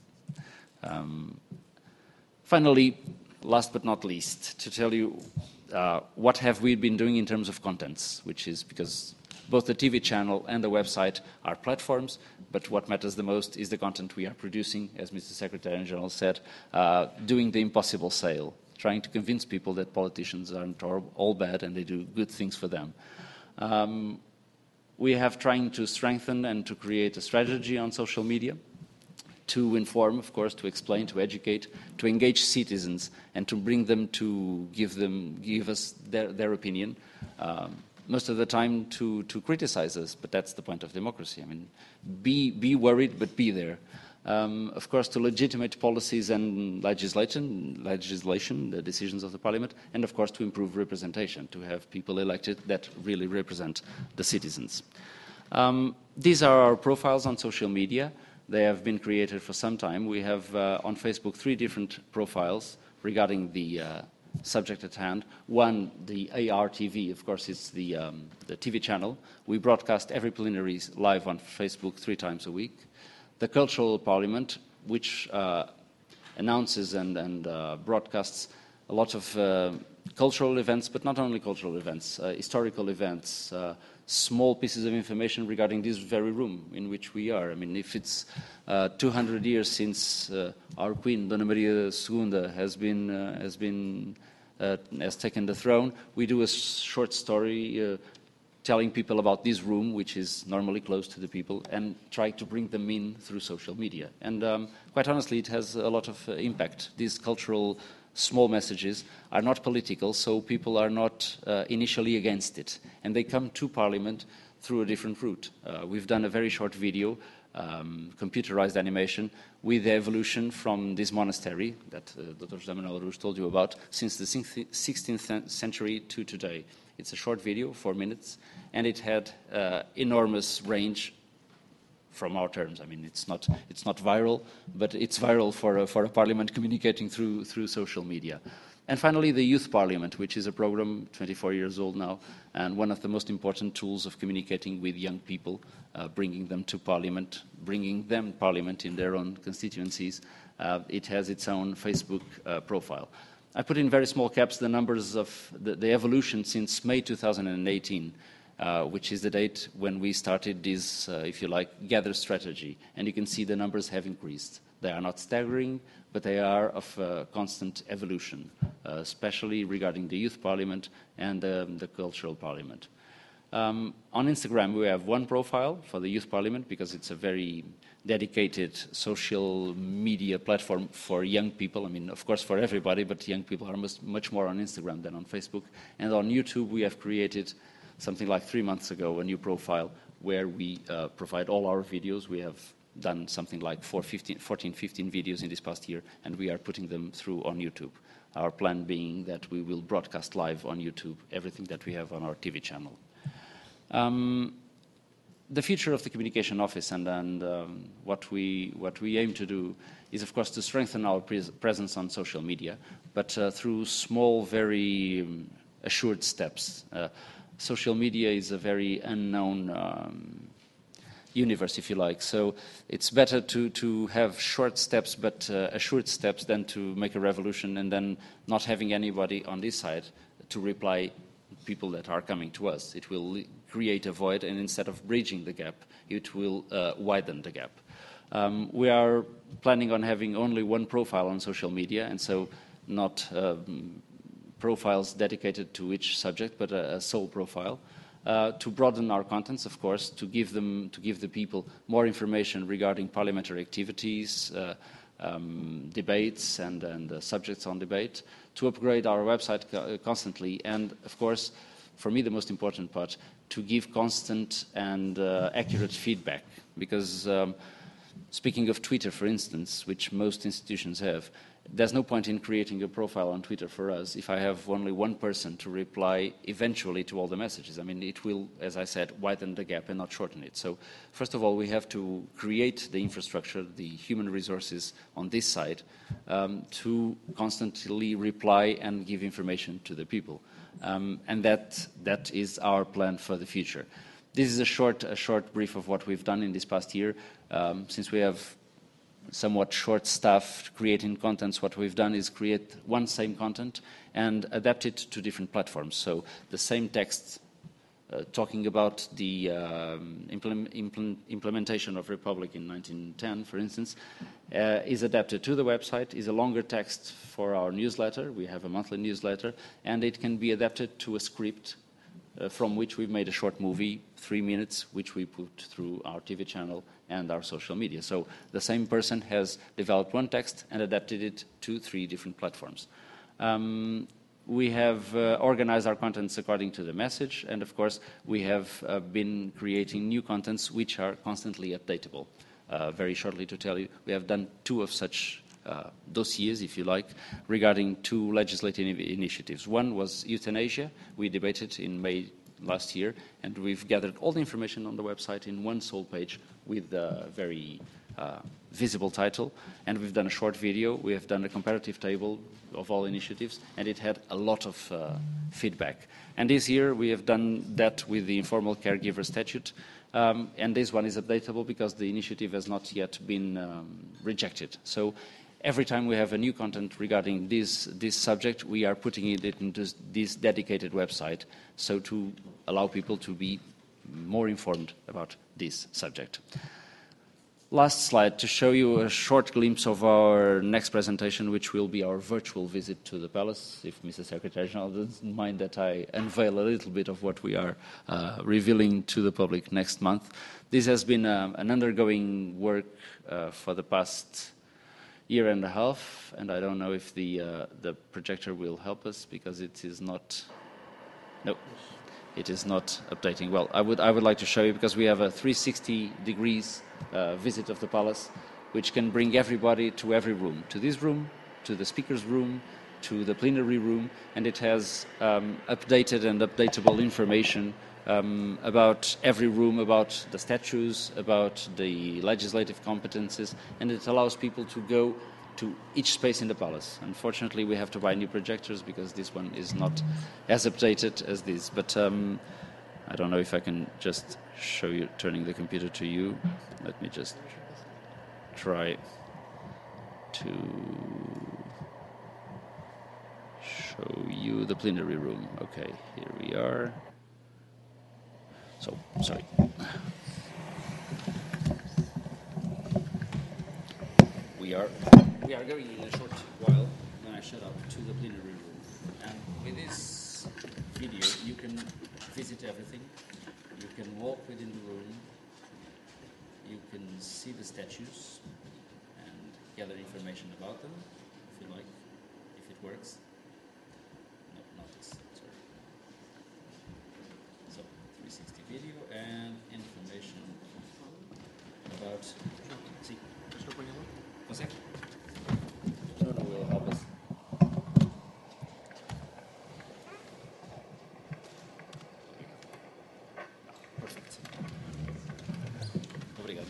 Um, finally, last but not least, to tell you uh, what have we been doing in terms of contents, which is because both the T V channel and the website are platforms, but what matters the most is the content we are producing, as Mister Secretary-General said, uh, doing the impossible sale, trying to convince people that politicians aren't all bad and they do good things for them. Um, we have trying to strengthen and to create a strategy on social media, to inform, of course, to explain, to educate, to engage citizens, and to bring them to give them give us their, their opinion. Um, most of the time to, to criticize us, but that's the point of democracy. I mean, be, be worried, but be there. Um, of course, to legitimate policies and legislation, legislation, the decisions of the Parliament, and of course to improve representation, to have people elected that really represent the citizens. Um, these are our profiles on social media. They have been created for some time. We have uh, on Facebook three different profiles regarding the uh, subject at hand. One, the A R T V, of course, it's the, um, the T V channel. We broadcast every plenary live on Facebook three times a week. The Cultural Parliament, which uh, announces and, and uh, broadcasts a lot of uh, cultural events, but not only cultural events, uh, historical events, uh, small pieces of information regarding this very room in which we are. I mean, if it's uh, two hundred years since uh, our Queen, Dona Maria the Second, has been uh, has been uh, has taken the throne, we do a short story uh, telling people about this room, which is normally close to the people, and try to bring them in through social media. And um, quite honestly, it has a lot of uh, impact. These cultural small messages are not political, so people are not uh, initially against it. And they come to Parliament through a different route. Uh, we've done a very short video, um, computerized animation, with the evolution from this monastery that uh, Doctor José Manuel Araújo told you about, since the sixteenth century to today. It's a short video, four minutes, and it had uh, enormous range from our terms. I mean, it's not, it's not viral, but it's viral for a, for a parliament communicating through, through social media. And finally, the Youth Parliament, which is a program twenty-four years old now, and one of the most important tools of communicating with young people, uh, bringing them to Parliament, bringing them Parliament in their own constituencies. Uh, it has its own Facebook uh, profile. I put in very small caps the numbers of the, the evolution since May two thousand eighteen. uh, which is the date when we started this, uh, if you like, gather strategy. And you can see the numbers have increased. They are not staggering, but they are of uh, constant evolution, uh, especially regarding the Youth Parliament and um, the Cultural Parliament. Um, on Instagram, we have one profile for the Youth Parliament because it's a very dedicated social media platform for young people. I mean, of course, for everybody, but young people are much, much more on Instagram than on Facebook. And on YouTube, we have created something like three months ago a new profile where we uh, provide all our videos. We have done something like fourteen, fifteen videos in this past year, and we are putting them through on YouTube. Our plan being that we will broadcast live on YouTube everything that we have on our T V channel. Um, the future of the Communication Office and, and um, what, we, what we aim to do is, of course, to strengthen our pres presence on social media, but uh, through small, very um, assured steps. Uh, social media is a very unknown um, universe, if you like, so it's better to, to have short steps but uh, assured steps than to make a revolution and then not having anybody on this side to reply people that are coming to us. It will create a void, and instead of bridging the gap, it will uh, widen the gap. Um, we are planning on having only one profile on social media, and so not um, profiles dedicated to each subject, but a, a sole profile, uh, to broaden our contents, of course, to give them, to give the people more information regarding parliamentary activities, uh, um, debates, and, and uh, subjects on debate, to upgrade our website co constantly, and of course, for me the most important part, to give constant and uh, accurate feedback. Because um, speaking of Twitter, for instance, which most institutions have, there's no point in creating a profile on Twitter for us if I have only one person to reply eventually to all the messages. I mean, it will, as I said, widen the gap and not shorten it. So, first of all, we have to create the infrastructure, the human resources on this side, um, to constantly reply and give information to the people. Um, and that, that is our plan for the future. This is a short, a short brief of what we've done in this past year. Um, since we have somewhat short staff creating contents, what we've done is create one same content and adapt it to different platforms. So the same text uh, talking about the um, implement, implement, implementation of Republic in nineteen ten, for instance, uh, is adapted to the website, is a longer text for our newsletter. We have a monthly newsletter, and it can be adapted to a script Uh, from which we've made a short movie, three minutes, which we put through our T V channel and our social media. So the same person has developed one text and adapted it to three different platforms. Um, we have uh, organized our contents according to the message, and of course we have uh, been creating new contents which are constantly updatable. Uh, very shortly to tell you, we have done two of such Uh, dossiers, if you like, regarding two legislative initiatives. One was euthanasia. We debated in May last year, and we've gathered all the information on the website in one sole page with a very uh, visible title, and we've done a short video. We have done a comparative table of all initiatives, and it had a lot of uh, feedback. And this year we have done that with the informal caregiver statute, um, and this one is updatable because the initiative has not yet been um, rejected. So every time we have a new content regarding this, this subject, we are putting it into this dedicated website, so to allow people to be more informed about this subject. Last slide to show you a short glimpse of our next presentation, which will be our virtual visit to the Palace, if Mister Secretary General doesn't mind that I unveil a little bit of what we are uh, revealing to the public next month. This has been um, an undergoing work uh, for the past year and a half, and I don't know if the uh, the projector will help us because it is not. No, it is not updating. Well, I would I would like to show you because we have a three sixty degrees uh, visit of the palace, which can bring everybody to every room, to this room, to the speaker's room, to the plenary room, and it has um, updated and updatable information Um, about every room, about the statues, about the legislative competences, and it allows people to go to each space in the palace. Unfortunately, we have to buy new projectors because this one is not as updated as this. But um, I don't know if I can just show you, turning the computer to you. Let me just try to show you the plenary room. Okay, here we are. So, sorry. We are, we are going in a short while, when I shut up, to the plenary room. And with this video, you can visit everything. You can walk within the room. You can see the statues and gather information about them, if you like, if it works. No, not this, sorry. So, three sixty video and information about... See. Consegue? No, no, will help us. Perfect. Obrigado.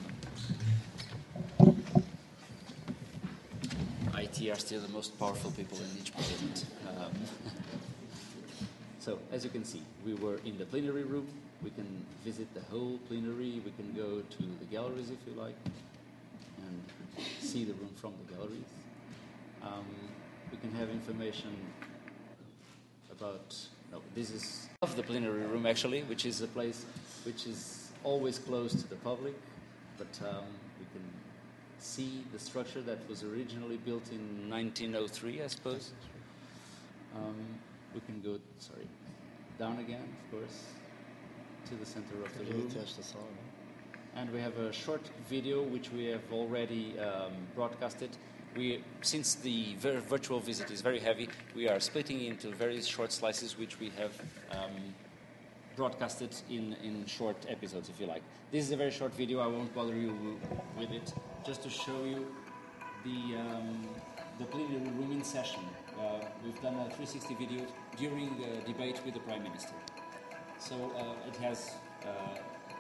I T are still the most powerful people in each parliament. Um, so, as you can see, we were in the plenary room. We can visit the whole plenary. We can go to the galleries if you like, and see the room from the galleries. Um, we can have information about, no, this is of the plenary room actually, which is a place which is always closed to the public, but um, we can see the structure that was originally built in nineteen oh three, I suppose. Um, we can go, sorry, down again, of course, to the center of the room. And we have a short video which we have already um, broadcasted. We, since the vir virtual visit is very heavy, we are splitting into very short slices which we have um, broadcasted in, in short episodes, if you like. This is a very short video. I won't bother you with it. Just to show you the, um, the plenary room in session. Uh, we've done a three sixty video during the debate with the Prime Minister. So uh, it has... Uh,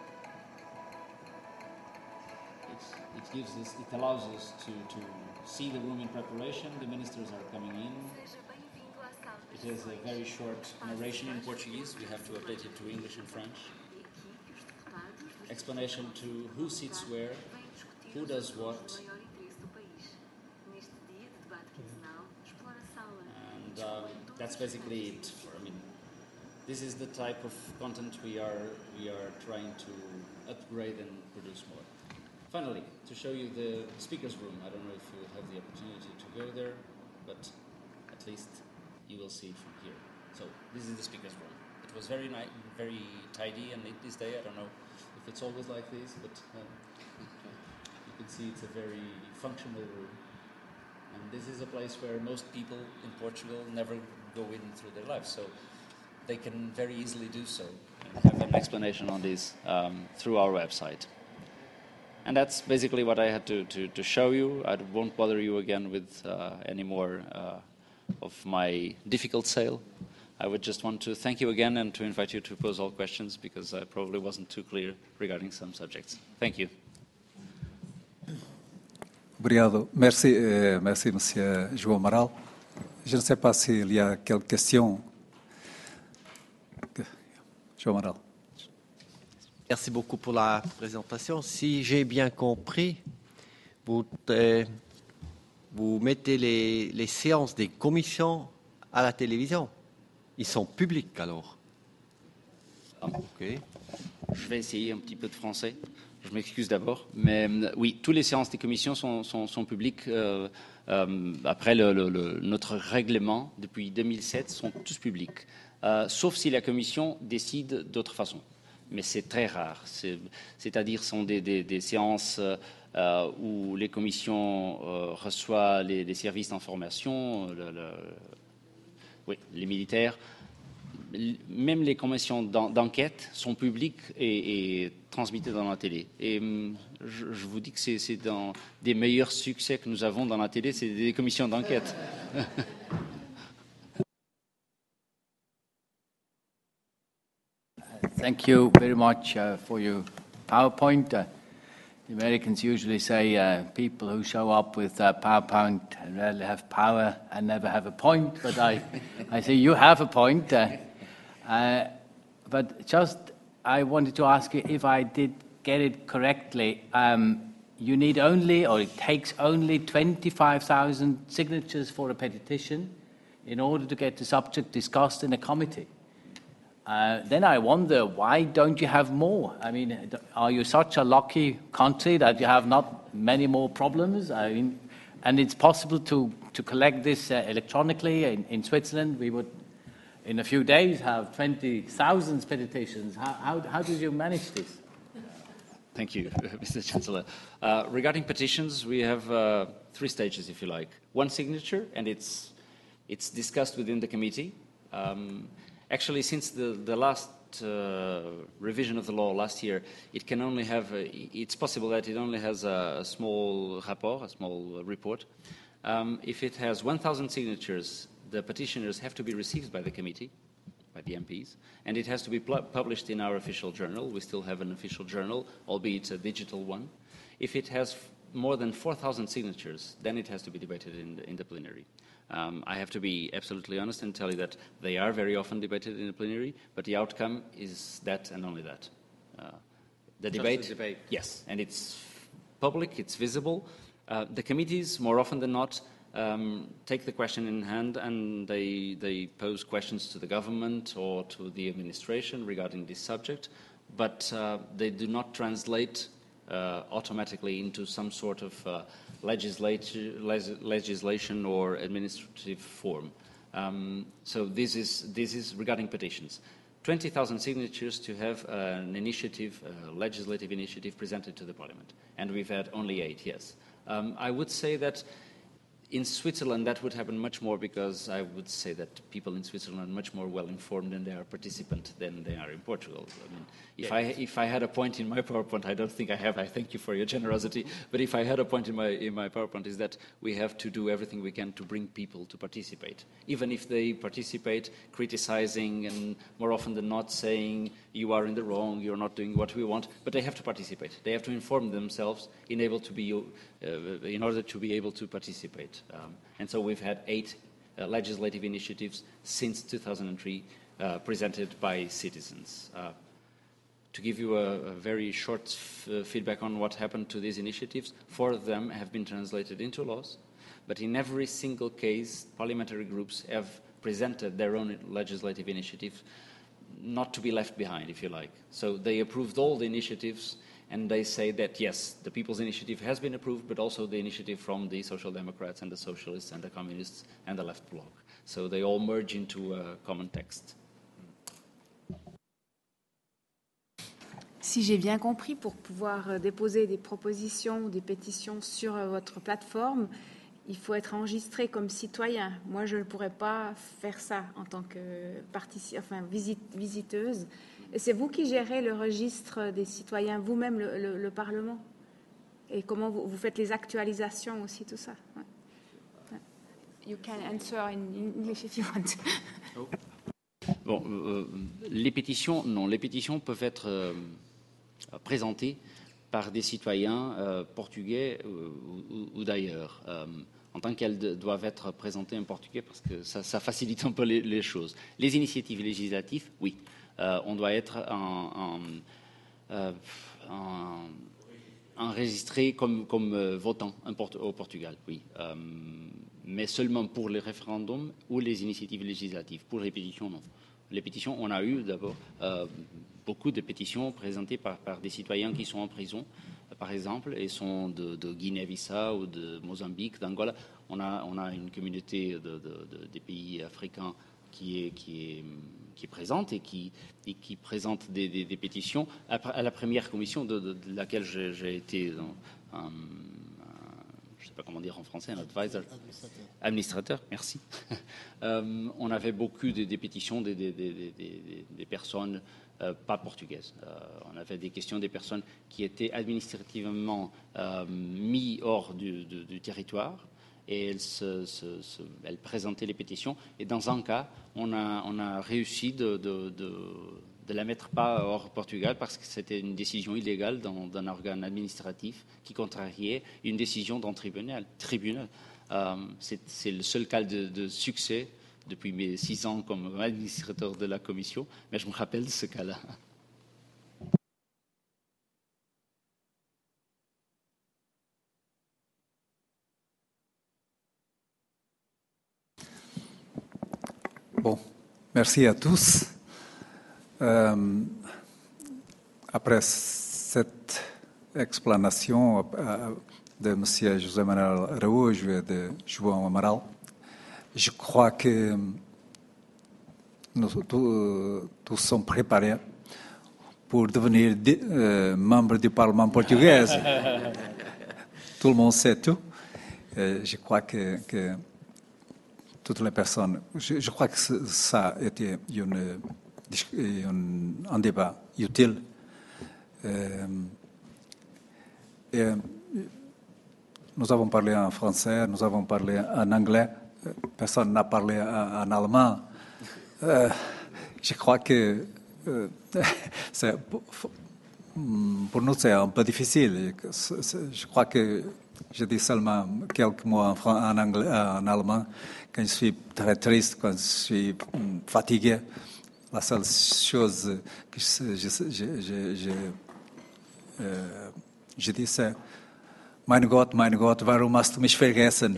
It gives us, it allows us to, to see the room in preparation. The ministers are coming in. It has a very short narration in Portuguese. We have to update it to English and French. Explanation to who sits where, who does what. And um, that's basically it. For, I mean, this is the type of content we are, we are trying to upgrade and produce more. Finally, to show you the speaker's room. I don't know if you'll have the opportunity to go there, but at least you will see it from here. So this is the speaker's room. It was very nice, very tidy and neat this day. I don't know if it's always like this, but um, you can see it's a very functional room. And this is a place where most people in Portugal never go in through their lives, so they can very easily do so and have an explanation on this um, through our website. And that's basically what I had to, to, to show you. I won't bother you again with uh, any more uh, of my difficult sale. I would just want to thank you again and to invite you to pose all questions because I probably wasn't too clear regarding some subjects. Thank you. Obrigado. Merci, euh, merci, Monsieur João Amaral. Je ne sais pas s'il y a quelques questions. João Amaral. Merci beaucoup pour la présentation. Si j'ai bien compris, vous, euh, vous mettez les, les séances des commissions à la télévision. Ils sont publics alors. Ah, okay. Je vais essayer un petit peu de français. Je m'excuse d'abord. Mais euh, oui, toutes les séances des commissions sont, sont, sont publiques. Euh, euh, après le, le, le, notre règlement, depuis deux mille sept, sont tous publics. Euh, sauf si la commission décide d'autre façon. Mais c'est très rare. C'est-à-dire ce sont des, des, des séances euh, où les commissions euh, reçoivent les, les services d'information, le, le, oui, les militaires. Même les commissions d'enquête sont publiques et, et transmises dans la télé. Et je, je vous dis que c'est dans des meilleurs succès que nous avons dans la télé, c'est des commissions d'enquête. Thank you very much uh, for your PowerPoint. Uh, the Americans usually say uh, people who show up with uh, PowerPoint rarely have power and never have a point, but I, I say you have a point. Uh, uh, but just, I wanted to ask you if I did get it correctly. Um, you need only, or it takes only twenty-five thousand signatures for a petition in order to get the subject discussed in a committee. Uh, then I wonder, why don't you have more? I mean, are you such a lucky country that you have not many more problems? I mean, and it's possible to, to collect this uh, electronically. In, in Switzerland, we would, in a few days, have twenty thousand petitions. How, how, how did you manage this? Thank you, Mister Chancellor. Uh, regarding petitions, we have uh, three stages, if you like. One signature, and it's, it's discussed within the committee. Um, actually, since the, the last uh, revision of the law last year, it can only have, a, it's possible that it only has a, a small rapport, a small report. Um, if it has one thousand signatures, the petitioners have to be received by the committee, by the M Ps, and it has to be published in our official journal. We still have an official journal, albeit a digital one. If it has more than four thousand signatures, then it has to be debated in the, in the plenary. Um, I have to be absolutely honest and tell you that they are very often debated in the plenary, but the outcome is that and only that. Uh, the Just debate, the debate, yes, and it's public, it's visible. Uh, the committees, more often than not, um, take the question in hand and they, they pose questions to the government or to the administration regarding this subject, but uh, they do not translate uh, automatically into some sort of uh, legislation or administrative form. Um, so this is, this is regarding petitions. twenty thousand signatures to have uh, an initiative, a legislative initiative presented to the Parliament. And we've had only eight, yes. Um, I would say that in Switzerland that would happen much more because I would say that people in Switzerland are much more well informed and they are participant than they are in Portugal. I mean, if, yeah. I, if I had a point in my PowerPoint, I don't think I have, I thank you for your generosity, but if I had a point in my, in my PowerPoint is that we have to do everything we can to bring people to participate. Even if they participate criticizing and more often than not saying you are in the wrong, you're not doing what we want, but they have to participate. They have to inform themselves in, able to be, uh, in order to be able to participate. Um, and so we've had eight uh, legislative initiatives since two thousand three uh, presented by citizens. Uh, to give you a, a very short f uh, feedback on what happened to these initiatives, four of them have been translated into laws, but in every single case, parliamentary groups have presented their own legislative initiatives, not to be left behind, if you like. So they approved all the initiatives, and they say that, yes, the People's Initiative has been approved, but also the initiative from the Social Democrats and the Socialists and the Communists and the Left Bloc. So they all merge into a common text. Si j'ai bien compris, pour pouvoir déposer des propositions ou des pétitions sur votre plateforme, il faut être enregistré comme citoyen. Moi, je ne pourrais pas faire ça en tant que enfin, visite, visiteuse. Et c'est vous qui gérez le registre des citoyens, vous-même, le, le, le Parlement? Et comment vous, vous faites les actualisations aussi, tout ça? Ouais. Ouais. You can answer in English if you want. Oh. Bon, euh, les pétitions, non, les pétitions peuvent être euh, présentées par des citoyens euh, portugais euh, ou, ou d'ailleurs. Euh, en tant qu'elles doivent être présentées en portugais parce que ça, ça facilite un peu les, les choses. Les initiatives législatives, oui. Euh, on doit être en, en, euh, en, enregistré comme, comme euh, votant au Portugal, oui. Euh, mais seulement pour les référendums ou les initiatives législatives. Pour les pétitions, non. Les pétitions, on a eu d'abord euh, beaucoup de pétitions présentées par, par des citoyens qui sont en prison, par exemple, et sont de, de Guinée-Bissau ou de Mozambique, d'Angola. On a, on a une communauté de, de, de, des pays africains qui est, qui est, qui est présente et qui, et qui présente des, des, des pétitions. À, à la première commission de, de, de laquelle j'ai été un, un, je ne sais pas comment dire en français, un advisor, administrateur, administrateur merci. euh, on avait beaucoup de, de pétitions des, des, des, des, des personnes euh, pas portugaises. Euh, on avait des questions des personnes qui étaient administrativement euh, mis hors du, du, du territoire. Et elles, se, se, se, elles présentaient les pétitions. Et dans un cas, on a, on a réussi de, de, de, de la mettre pas hors Portugal parce que c'était une décision illégale d'un organe administratif qui contrariait une décision d'un tribunal. tribunal. Euh, C'est le seul cas de, de succès depuis mes six ans comme administrateur de la commission, mais je me rappelle de ce cas-là. Bon, merci à tous. Euh, après cette explanation euh, de M. José Manuel Araújo et de João Amaral, je crois que nous tous, tous sommes préparés pour devenir de, euh, membre du Parlement portugais. Tout le monde sait tout. Euh, je crois que, que toutes les personnes, je, je crois que ça a été une, une, un débat utile. Euh, et nous avons parlé en français, nous avons parlé en anglais, personne n'a parlé en, en allemand. Euh, je crois que euh, c'est, pour, pour nous c'est un peu difficile. C'est, c'est, je crois que je dis seulement quelques mots en, en, anglais, en allemand quand je suis très triste, quand je suis fatigué. La seule chose que je, je, je, je, je, euh, je dis c'est Mein Gott, mein Gott, warum hast du mich vergessen?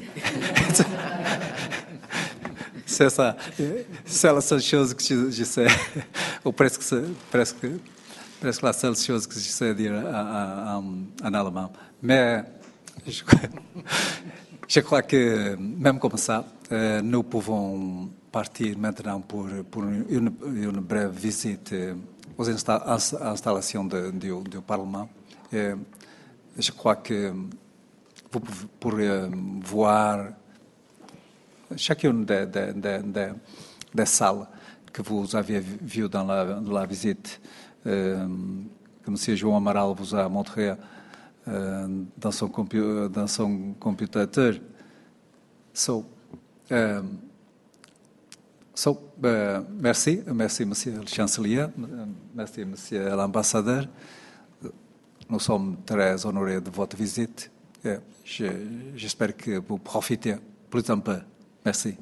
C'est ça. C'est la seule chose que je, je sais, ou presque, presque, presque la seule chose que je sais dire en, en, en allemand. Mais je, je crois que même comme ça, euh, nous pouvons partir maintenant pour, pour une, une brève visite aux insta, installations de, du, du Parlement. Et je crois que vous pourrez voir chacune des, des, des, des, des salles que vous avez vues dans la, dans la visite, euh, que M. João Amaral vous a montré euh, dans son, compu, dans son computer. So, um, so uh, merci, merci, Monsieur le Chancelier, merci, Monsieur l'Ambassadeur. Nous sommes très honorés de votre visite. Et je, j'espère que vous profitez plus un peu. Merci.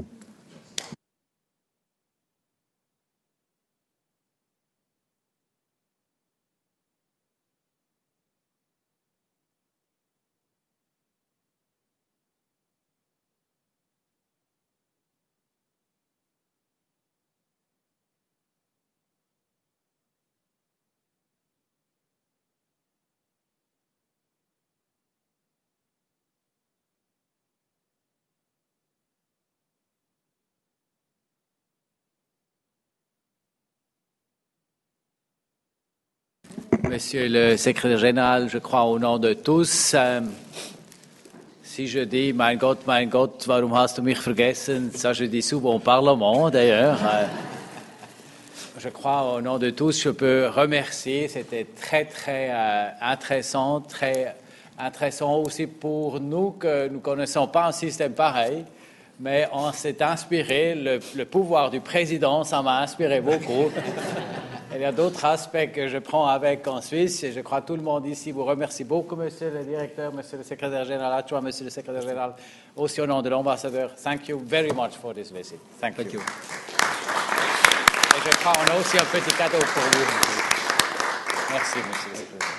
Monsieur le secrétaire général, je crois au nom de tous, euh, si je dis « Mein Gott, mein Gott, warum hast du mich vergessen ?» ça je dis souvent au Parlement d'ailleurs. Euh, je crois au nom de tous, je peux remercier, c'était très très euh, intéressant, très intéressant aussi pour nous que nous ne connaissons pas un système pareil, mais on s'est inspiré, le, le pouvoir du président, ça m'a inspiré beaucoup. Il y a d'autres aspects que je prends avec en Suisse et je crois que tout le monde ici vous remercie beaucoup, monsieur le directeur, monsieur le secrétaire général adjoint, monsieur le secrétaire général, aussi au nom de l'ambassadeur. Thank you very much for this visit. Thank, Thank you. you. Et je crois qu'on a aussi un petit cadeau pour vous. Merci, monsieur le secrétaire.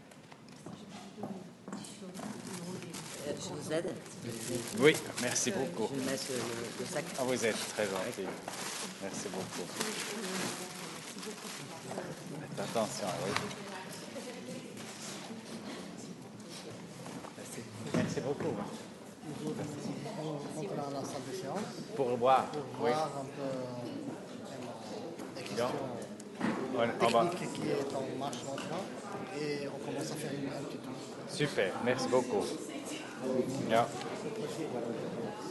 Je vous aide. Oui, merci beaucoup. Je vais mettre le, le sac. Ah, vous êtes très gentil. Merci beaucoup. Faites attention, oui. Merci. Merci beaucoup. On rentre dans la salle de séance. Pour boire. Pour oui. voir un peu les questions on, on va... techniques qui est en marche maintenant. Et on commence à faire une, un petit tour. Super, merci beaucoup. Ja.